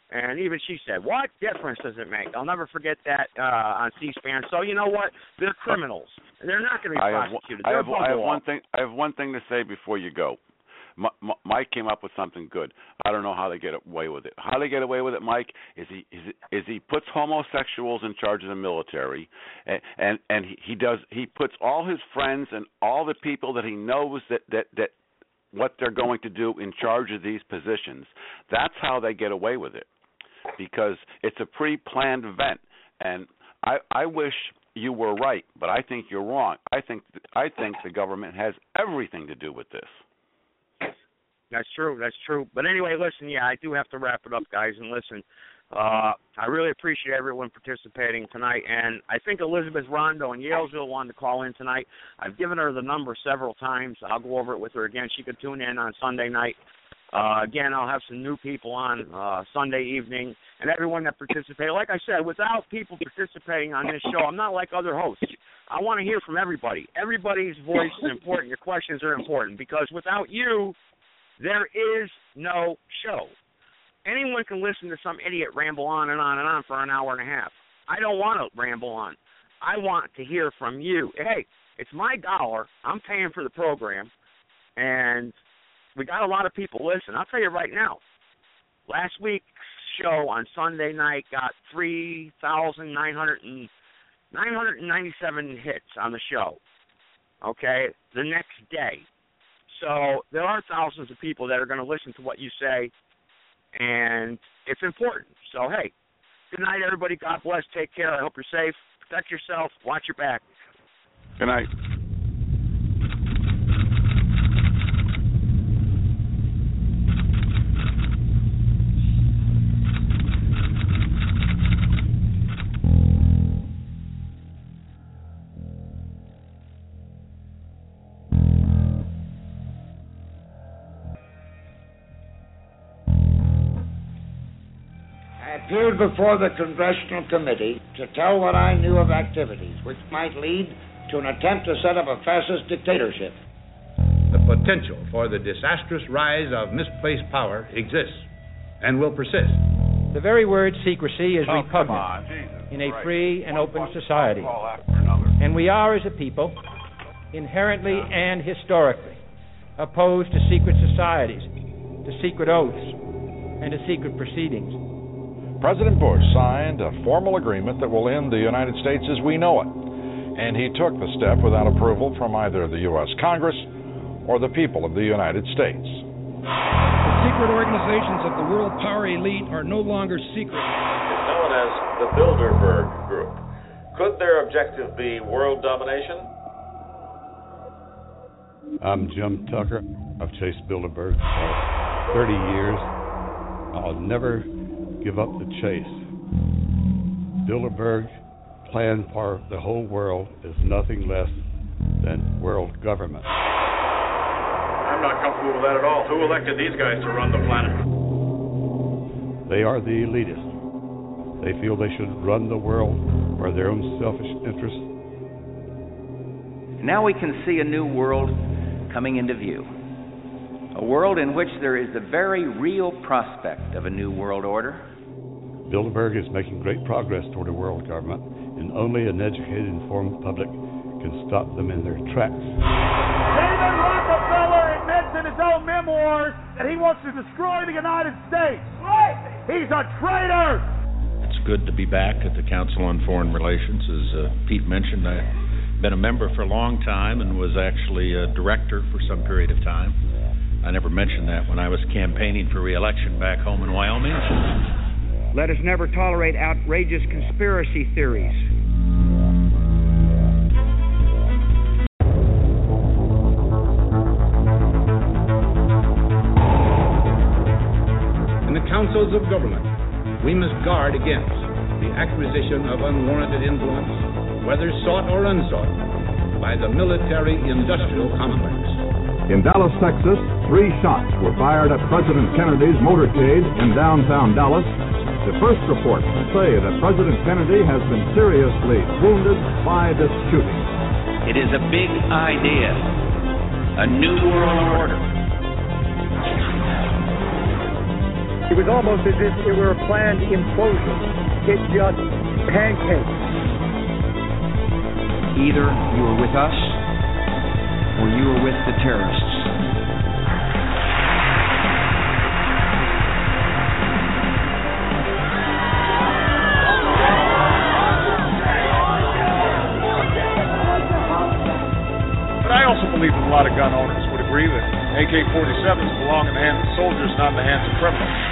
And even she said, what difference does it make? I'll never forget that uh, on C-SPAN. So you know what? They're criminals. They're not going to be I have, prosecuted. I They're have, I have above one law. thing. I have one thing to say before you go. M- M- Mike came up with something good. I don't know how they get away with it. How they get away with it, Mike, is he is, is he puts homosexuals in charge of the military, and and, and he, he does he puts all his friends and all the people that he knows that that that what they're going to do in charge of these positions. That's how they get away with it, because it's a pre-planned event. And I I wish you were right, but I think you're wrong. I think I think the government has everything to do with this. That's true. That's true. But anyway, listen, yeah, I do have to wrap it up, guys. And listen, uh, I really appreciate everyone participating tonight. And I think Elizabeth Rondo in Yalesville wanted to call in tonight. I've given her the number several times. I'll go over it with her again. She could tune in on Sunday night. Uh, again, I'll have some new people on uh, Sunday evening. And everyone that participated, like I said, without people participating on this show, I'm not like other hosts. I want to hear from everybody. Everybody's voice is important. Your questions are important, because without you, there is no show. Anyone can listen to some idiot ramble on and on and on for an hour and a half. I don't want to ramble on. I want to hear from you. Hey, it's my dollar. I'm paying for the program, and we got a lot of people listening. I'll tell you right now, last week's show on Sunday night got three thousand nine hundred ninety-seven hits on the show, okay, the next day. So there are thousands of people that are going to listen to what you say, and it's important. So, hey, good night, everybody. God bless. Take care. I hope you're safe. Protect yourself. Watch your back. Good night. I appeared before the Congressional Committee to tell what I knew of activities which might lead to an attempt to set up a fascist dictatorship. The potential for the disastrous rise of misplaced power exists and will persist. The very word secrecy is Oh, repugnant come on, Jesus in a Christ. free and One open fucking society. call after another. And we are, as a people, inherently and historically opposed to secret societies, to secret oaths, and to secret proceedings. President Bush signed a formal agreement that will end the United States as we know it, and he took the step without approval from either the U S Congress or the people of the United States. The secret organizations of the world power elite are no longer secret. It's known as the Bilderberg Group. Could their objective be world domination? I'm Jim Tucker. I've chased Bilderberg for thirty years. I'll never give up the chase. Bilderberg's plan for the whole world is nothing less than world government. I'm not comfortable with that at all. Who elected these guys to run the planet? They are the elitists. They feel they should run the world for their own selfish interests. Now we can see a new world coming into view. A world in which there is the very real prospect of a new world order. Bilderberg is making great progress toward a world government, and only an educated, informed public can stop them in their tracks. David Rockefeller admits in his own memoirs that he wants to destroy the United States. He's a traitor! It's good to be back at the Council on Foreign Relations. As uh, Pete mentioned, I've been a member for a long time and was actually a director for some period of time. I never mentioned that when I was campaigning for re-election back home in Wyoming. Let us never tolerate outrageous conspiracy theories. In the councils of government, we must guard against the acquisition of unwarranted influence, whether sought or unsought, by the military-industrial complex. In Dallas, Texas, three shots were fired at President Kennedy's motorcade in downtown Dallas. The first reports say that President Kennedy has been seriously wounded by this shooting. It is a big idea, a new world order. It was almost as if it were a planned implosion. It just pancaked. Either you were with us or you were with the terrorists. But I also believe that a lot of gun owners would agree that A K forty-sevens belong in the hands of soldiers, not in the hands of criminals.